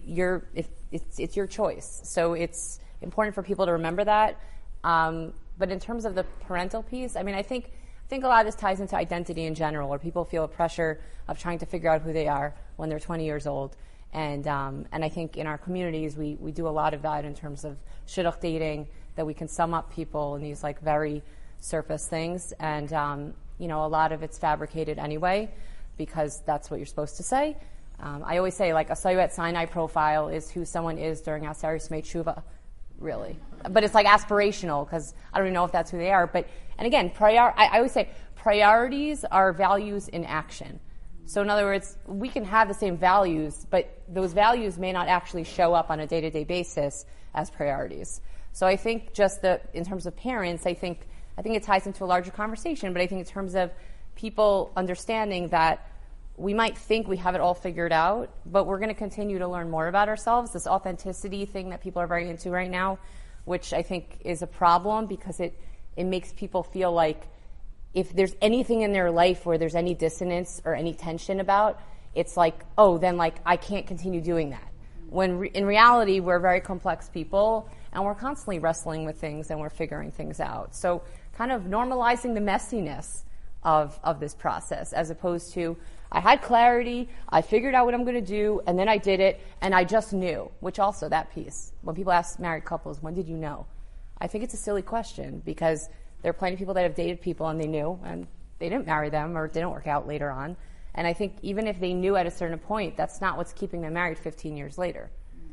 it's your choice. So it's important for people to remember that. But in terms of the parental piece, I mean, I think a lot of this ties into identity in general, where people feel a pressure of trying to figure out who they are when they're 20 years old. And I think in our communities, we do a lot of that in terms of shidduch dating, that we can sum up people in these very surface things. And, a lot of it's fabricated anyway. because that's what you're supposed to say. I always say, like, a Sayuet Sinai profile is who someone is during Aseret Smei Tshuva, really. But it's like aspirational, because I don't even know if that's who they are. But, and again, I always say priorities are values in action. So in other words, we can have the same values, but those values may not actually show up on a day-to-day basis as priorities. So I think just in terms of parents, I think it ties into a larger conversation, but I think in terms of people understanding that we might think we have it all figured out, but we're going to continue to learn more about ourselves. This authenticity thing that people are very into right now, which I think is a problem because it makes people feel like if there's anything in their life where there's any dissonance or any tension about, it's like, oh, then like I can't continue doing that. When in reality, we're very complex people and we're constantly wrestling with things and we're figuring things out. So kind of normalizing the messiness of this process, as opposed to, I had clarity, I figured out what I'm going to do, and then I did it, and I just knew, which also that piece. When people ask married couples, when did you know? I think it's a silly question, because there are plenty of people that have dated people and they knew, and they didn't marry them or didn't work out later on. And I think even if they knew at a certain point, that's not what's keeping them married 15 years later.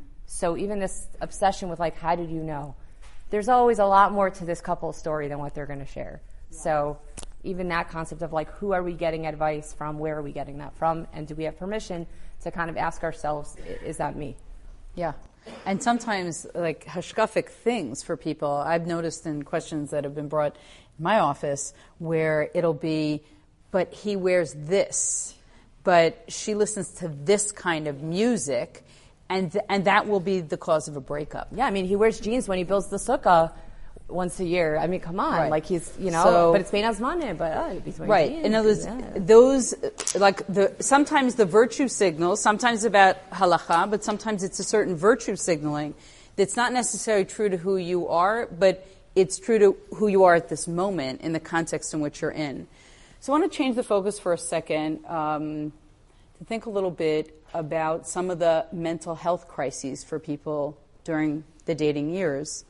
So even this obsession with, like, how did you know? There's always a lot more to this couple's story than what they're going to share. Yeah. So even that concept of, like, who are we getting advice from? Where are we getting that from? And do we have permission to kind of ask ourselves, is that me? Yeah. And sometimes, like, hashkafic things for people, I've noticed in questions that have been brought in my office, where it'll be, but he wears this, but she listens to this kind of music, and that will be the cause of a breakup. Yeah, I mean, he wears jeans when he builds the sukkah once a year. I mean, come on. Right. Like, he's, but it's Bein Hazmanim, but he's wearing jeans. In other words, those, like, sometimes the virtue signals, sometimes about halacha, but sometimes it's a certain virtue signaling that's not necessarily true to who you are, but it's true to who you are at this moment in the context in which you're in. So I want to change the focus for a second to think a little bit about some of the mental health crises for people during the dating years.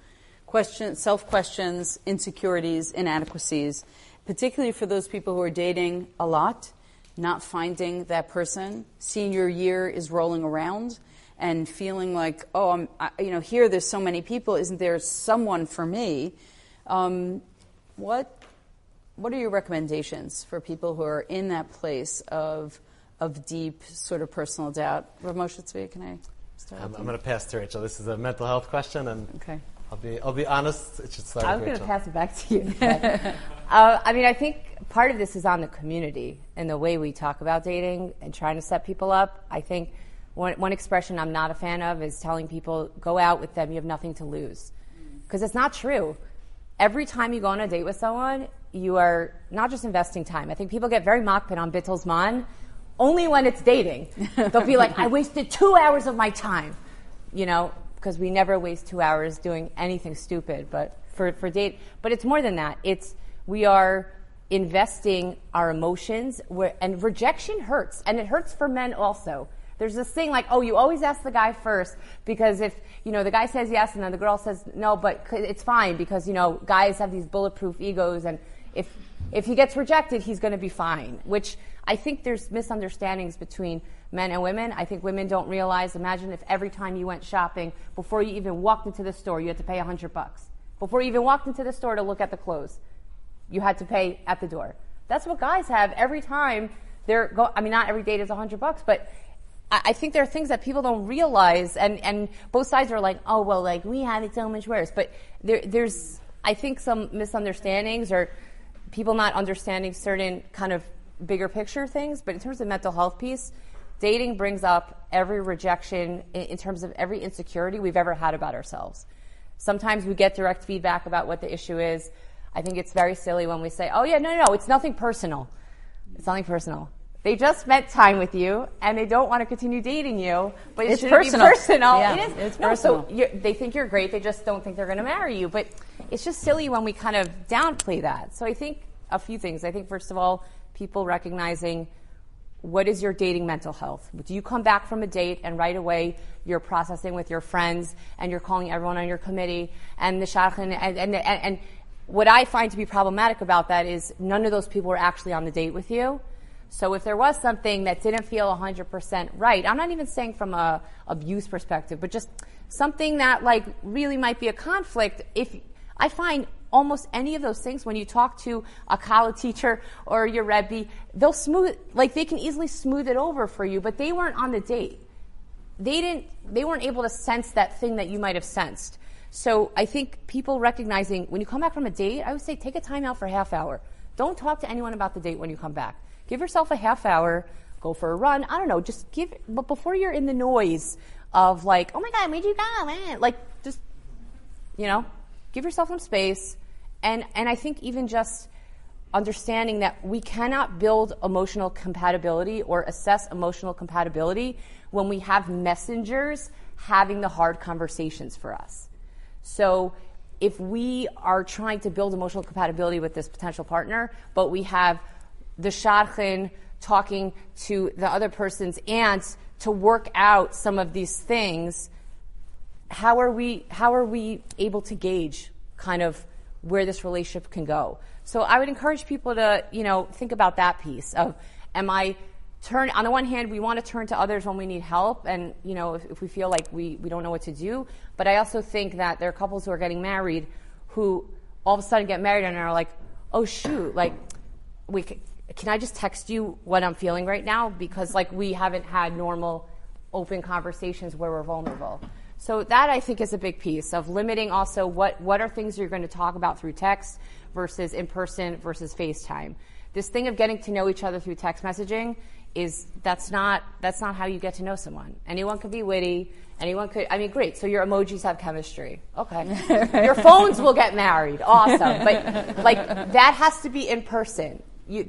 Self-questions, insecurities, inadequacies, particularly for those people who are dating a lot, not finding that person, senior year is rolling around, and feeling like, here there's so many people, isn't there someone for me? What are your recommendations for people who are in that place of deep sort of personal doubt? Rav Moshe Tzvi, can I start? I'm going to pass to Rachel. This is a mental health question, and okay. I'll be honest. It should start. I was going to pass it back to you. I think part of this is on the community and the way we talk about dating and trying to set people up. I think one expression I'm not a fan of is telling people, go out with them, you have nothing to lose. Because it's not true. Every time you go on a date with someone, you are not just investing time. I think people get very makpid on Bittul Zman only when it's dating. They'll be like, I wasted 2 hours of my time, because we never waste 2 hours doing anything stupid, but for date. But it's more than that. We are investing our emotions, and rejection hurts, and it hurts for men also. There's this thing like, you always ask the guy first, because if, the guy says yes and then the girl says no, but it's fine because, guys have these bulletproof egos, and if he gets rejected, he's going to be fine, which I think there's misunderstandings between men and women. I think women don't realize, imagine if every time you went shopping, before you even walked into the store, you had to pay $100. Before you even walked into the store to look at the clothes, you had to pay at the door. That's what guys have every time not every date is $100, but I think there are things that people don't realize, and both sides are like, we have it so much worse. But there's, I think, some misunderstandings or people not understanding certain kind of bigger picture things. But in terms of mental health piece, dating brings up every rejection in terms of every insecurity we've ever had about ourselves. Sometimes we get direct feedback about what the issue is. I think it's very silly when we say, no, it's nothing personal. It's nothing personal. They just spent time with you, and they don't want to continue dating you, but it shouldn't be personal. Yeah, it is. It's personal. So they think you're great, they just don't think they're going to marry you. But it's just silly when we kind of downplay that. So I think a few things. I think, first of all, people recognizing what is your dating mental health. Do you come back from a date and right away you're processing with your friends and you're calling everyone on your committee and the shadchan, and what I find to be problematic about that is none of those people were actually on the date with you. So if there was something that didn't feel 100% right, I'm not even saying from a abuse perspective, but just something that like really might be a conflict. If I find almost any of those things, when you talk to a college teacher or your Rebbe, they can easily smooth it over for you, but they weren't on the date. They weren't able to sense that thing that you might have sensed. So I think people recognizing when you come back from a date, I would say take a time out for a half hour. Don't talk to anyone about the date when you come back. Give yourself a half hour, go for a run. I don't know, but before you're in the noise of like, oh my God, where'd you go, man? Like, just, give yourself some space. And I think even just understanding that we cannot build emotional compatibility or assess emotional compatibility when we have messengers having the hard conversations for us. So if we are trying to build emotional compatibility with this potential partner, but we have the shadchan talking to the other person's aunt to work out some of these things, how are we able to gauge kind of where this relationship can go? So I would encourage people to, think about that piece of, on the one hand, we want to turn to others when we need help and, if we feel like we don't know what to do. But I also think that there are couples who are getting married who all of a sudden get married and are like, oh shoot, like, can I just text you what I'm feeling right now? Because like we haven't had normal open conversations where we're vulnerable. So that I think is a big piece of limiting also what are things you're going to talk about through text versus in person versus FaceTime. This thing of getting to know each other through text messaging that's not how you get to know someone. Anyone could be witty. Great. So your emojis have chemistry. Okay. Your phones will get married. Awesome. But like that has to be in person.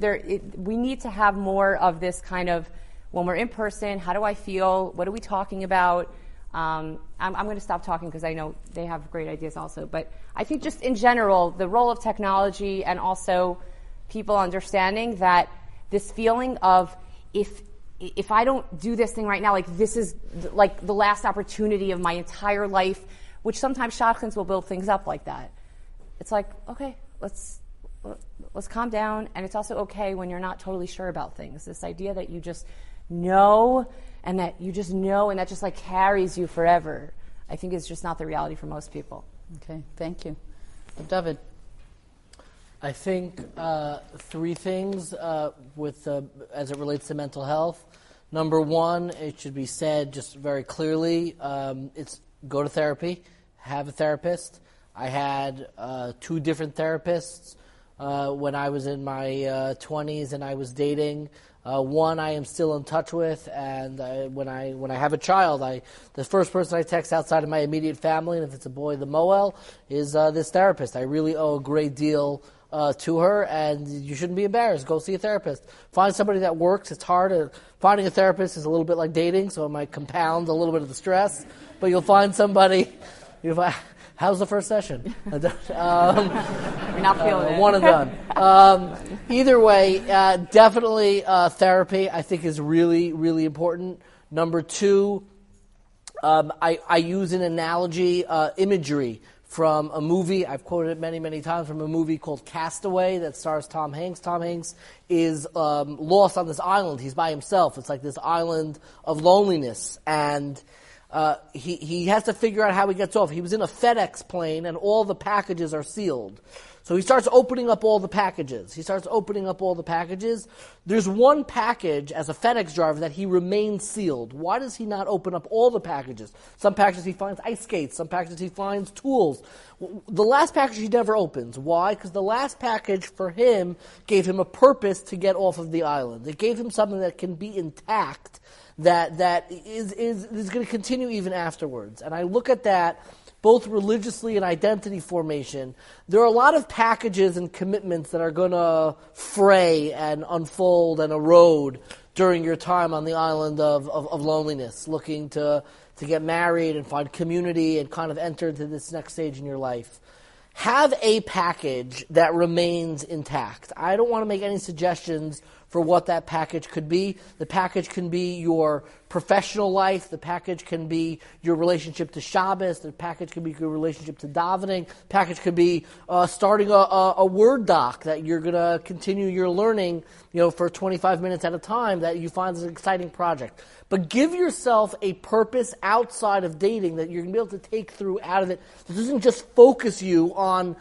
We need to have more of this kind of when we're in person. How do I feel? What are we talking about? I'm going to stop talking because I know they have great ideas also. But I think just in general, the role of technology and also people understanding that this feeling of if I don't do this thing right now, like this is like the last opportunity of my entire life, which sometimes shadchans will build things up like that. It's like, okay, let's calm down. And it's also okay when you're not totally sure about things. This idea that you just know and that just like carries you forever, I think is just not the reality for most people. Okay, thank you. David. I think three things as it relates to mental health. Number one, it should be said just very clearly, it's go to therapy, have a therapist. I had 2 different therapists when I was in my 20s and I was dating. One I am still in touch with, and when I have a child, the first person I text outside of my immediate family, and if it's a boy, the Moel, is this therapist. I really owe a great deal to her, and you shouldn't be embarrassed. Go see a therapist. Find somebody that works. It's hard. Finding a therapist is a little bit like dating, so it might compound a little bit of the stress, but you'll find somebody. How's the first session? You're not feeling it. One and done. Either way, definitely therapy I think is really, really important. Number 2, I use an analogy, imagery from a movie. I've quoted it many, many times from a movie called Castaway that stars Tom Hanks. Tom Hanks is lost on this island. He's by himself. It's like this island of loneliness, and he has to figure out how he gets off. He was in a FedEx plane, and all the packages are sealed. So he starts opening up all the packages. There's one package as a FedEx driver that he remains sealed. Why does he not open up all the packages? Some packages he finds ice skates. Some packages he finds tools. The last package he never opens. Why? Because the last package for him gave him a purpose to get off of the island. It gave him something that can be intact, that is going to continue even afterwards. And I look at that both religiously and identity formation. There are a lot of packages and commitments that are going to fray and unfold and erode during your time on the island of loneliness, looking to get married and find community and kind of enter into this next stage in your life. Have a package that remains intact. I don't want to make any suggestions for what that package could be. The package can be your professional life. The package can be your relationship to Shabbos. The package can be your relationship to davening. The package could be starting a Word doc that you're going to continue your learning, for 25 minutes at a time that you find is an exciting project. But give yourself a purpose outside of dating that you're going to be able to take through out of it. That doesn't just focus you on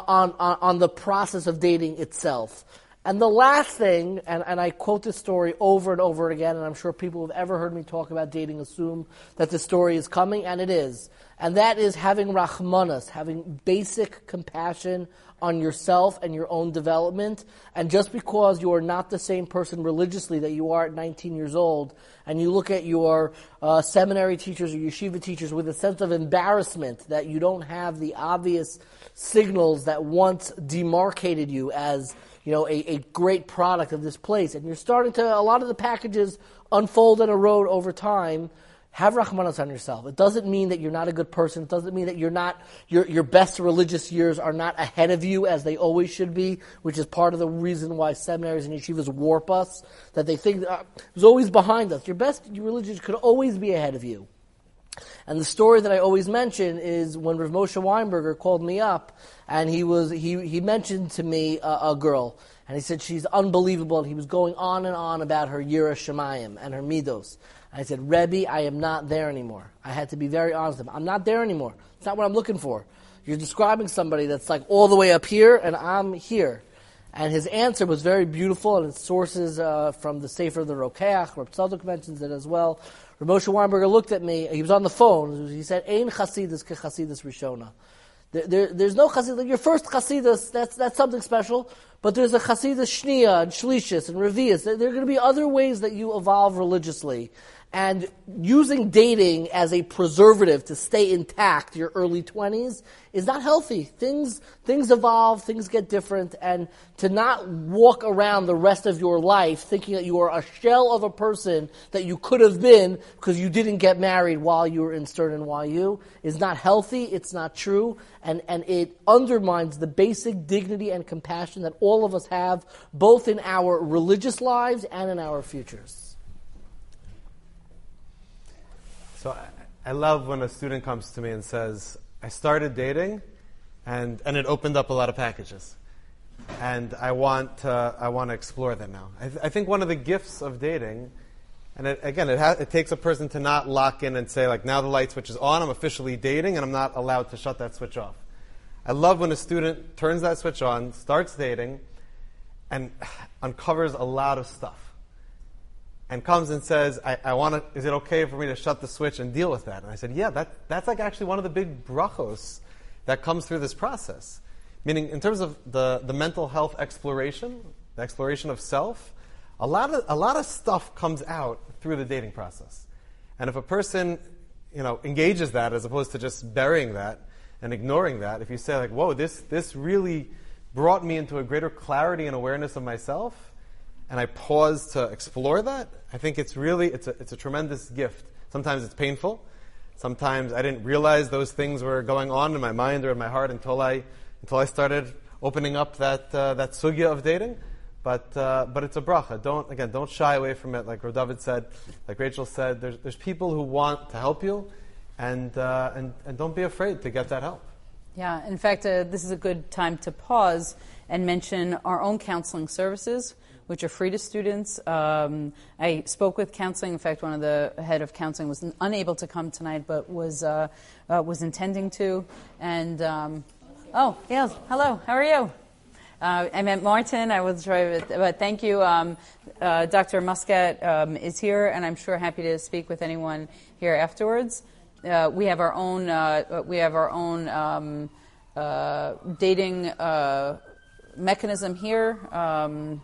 the process of dating itself. And the last thing, and I quote this story over and over again, and I'm sure people who have ever heard me talk about dating assume that the story is coming, and it is. And that is having rachmanas, having basic compassion on yourself and your own development. And just because you are not the same person religiously that you are at 19 years old, and you look at your seminary teachers or yeshiva teachers with a sense of embarrassment that you don't have the obvious signals that once demarcated you as a great product of this place, and you're starting to, a lot of the packages unfold and erode over time. Have rachmanas on yourself. It doesn't mean that you're not a good person. It doesn't mean that you're not, your best religious years are not ahead of you as they always should be, which is part of the reason why seminaries and yeshivas warp us, that they think it's always behind us. Your best religious could always be ahead of you. And the story that I always mention is when Rav Moshe Weinberger called me up, and he mentioned to me a girl, and he said she's unbelievable, and he was going on and on about her Yira Shemayim and her Midos. And I said, Rebbe, I am not there anymore. I had to be very honest with him. I'm not there anymore. It's not what I'm looking for. You're describing somebody that's like all the way up here, and I'm here. And his answer was very beautiful, and its sources from the Sefer of the Rokeach. Reb Tzadok mentions it as well. Rav Moshe Weinberger looked at me. He was on the phone. He said, "Ein chasidus ke chasidus rishona." There's no chasidus. Your first chasidus, that's something special. But there's a chasidus shniya and shlishis and revius. There are going to be other ways that you evolve religiously. And using dating as a preservative to stay intact your early 20s is not healthy. Things evolve, things get different, and to not walk around the rest of your life thinking that you are a shell of a person that you could have been because you didn't get married while you were in Stern and YU is not healthy, it's not true, and it undermines the basic dignity and compassion that all of us have, both in our religious lives and in our futures. So I love when a student comes to me and says, I started dating, and it opened up a lot of packages. And I want to explore that now. I think one of the gifts of dating, and it takes a person to not lock in and say, like, now the light switch is on, I'm officially dating, and I'm not allowed to shut that switch off. I love when a student turns that switch on, starts dating, and uncovers a lot of stuff. And comes and says, is it okay for me to shut the switch and deal with that? And I said, yeah, that's like actually one of the big brachos that comes through this process. Meaning, in terms of the mental health exploration, the exploration of self, a lot of stuff comes out through the dating process. And if a person, engages that as opposed to just burying that and ignoring that, if you say like, whoa, this really brought me into a greater clarity and awareness of myself, and I pause to explore that, I think it's a tremendous gift. Sometimes it's painful. Sometimes I didn't realize those things were going on in my mind or in my heart until I started opening up that sugya of dating. But it's a bracha. Don't shy away from it. Like Rav David said, like Rachel said, there's people who want to help you, and don't be afraid to get that help. Yeah, in fact, this is a good time to pause and mention our own counseling services, which are free to students. I spoke with counseling. In fact, one of the head of counseling was unable to come tonight, but was intending to. And yes, hello. How are you? I met Martin. I was trying, but thank you. Dr. Muscat is here, and I'm sure happy to speak with anyone here afterwards. We have our own dating mechanism here.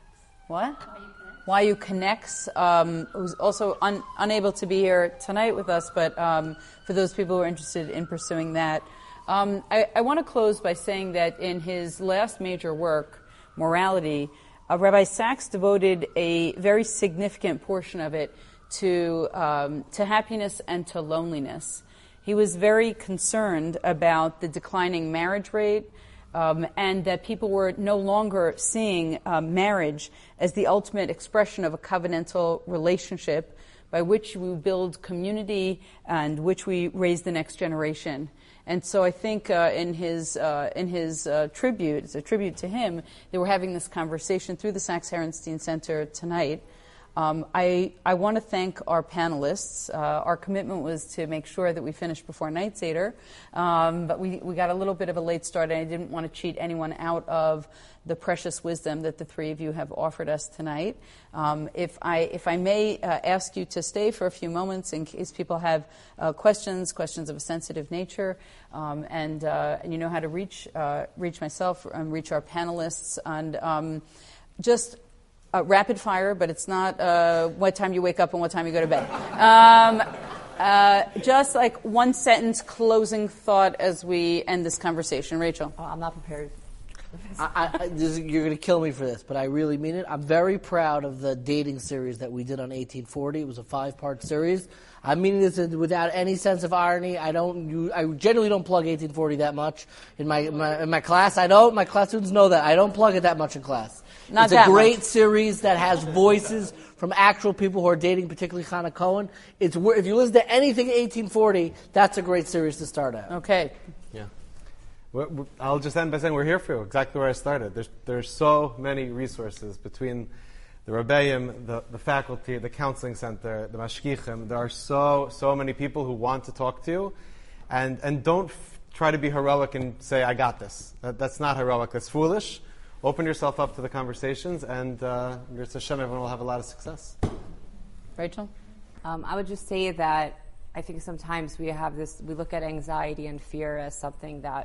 YU Connects, who's also unable to be here tonight with us, but for those people who are interested in pursuing that. I want to close by saying that in his last major work, Morality, Rabbi Sacks devoted a very significant portion of it to happiness and to loneliness. He was very concerned about the declining marriage rate, and that people were no longer seeing marriage as the ultimate expression of a covenantal relationship by which we build community and which we raise the next generation. And so I think in his tribute, it's a tribute to him, that we're having this conversation through the Sachs Herenstein Center tonight. I want to thank our panelists. Our commitment was to make sure that we finished before Night Seder, but we got a little bit of a late start, and I didn't want to cheat anyone out of the precious wisdom that the three of you have offered us tonight. If I may ask you to stay for a few moments in case people have questions of a sensitive nature, and you know how to reach myself and reach our panelists, and just rapid fire, but it's not what time you wake up and what time you go to bed. Just like one sentence closing thought as we end this conversation. Rachel. Oh, I'm not prepared. You're going to kill me for this, but I really mean it. I'm very proud of the dating series that we did on 1840. It was a 5-part series. I'm meaning this without any sense of irony. I generally don't plug 1840 that much in my class. I don't. My class students know that. I don't plug it that much in class. It's a great series that has voices from actual people who are dating, particularly Hannah Cohen. If you listen to anything 1840, that's a great series to start at. Okay. Yeah. I'll just end by saying we're here for you, exactly where I started. There's so many resources between the Rebbeim, the faculty, the counseling center, the mashgichim. There are so many people who want to talk to you, and don't try to be heroic and say, I got this. That's not heroic. That's foolish. Open yourself up to the conversations, and Mirz Hashem, everyone will have a lot of success. Rachel? I would just say that I think sometimes we look at anxiety and fear as something that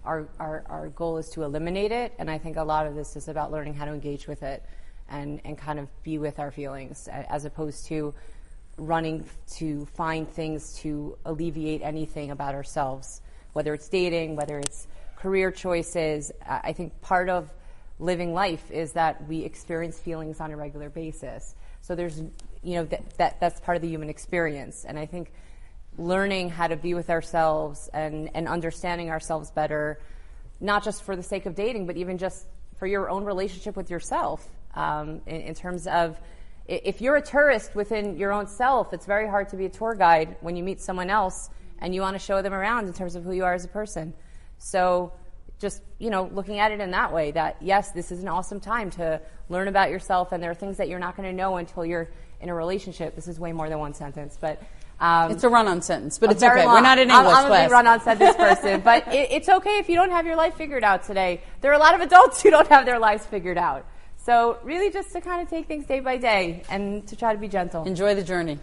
our goal is to eliminate it, and I think a lot of this is about learning how to engage with it and kind of be with our feelings, as opposed to running to find things to alleviate anything about ourselves, whether it's dating, whether it's career choices. I think part of living life is that we experience feelings on a regular basis. So there's, that's part of the human experience. And I think learning how to be with ourselves and understanding ourselves better, not just for the sake of dating, but even just for your own relationship with yourself, in terms of, if you're a tourist within your own self, it's very hard to be a tour guide when you meet someone else and you want to show them around in terms of who you are as a person. So just, looking at it in that way, that yes, this is an awesome time to learn about yourself, and there are things that you're not going to know until you're in a relationship. This is way more than one sentence, but it's a run-on sentence, but it's okay. We're not an English class. I'm a big run-on sentence person, but it's okay if you don't have your life figured out today. There are a lot of adults who don't have their lives figured out. So really just to kind of take things day by day and to try to be gentle. Enjoy the journey.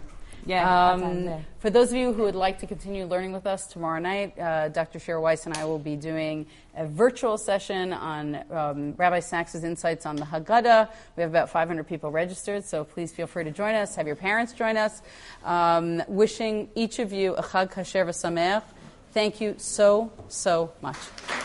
Yeah. For those of you who would like to continue learning with us tomorrow night, Dr. Shira Weiss and I will be doing a virtual session on Rabbi Sachs's insights on the Haggadah. We have about 500 people registered, so please feel free to join us. Have your parents join us. Wishing each of you a Chag Kasher V'Sameach. Thank you so much.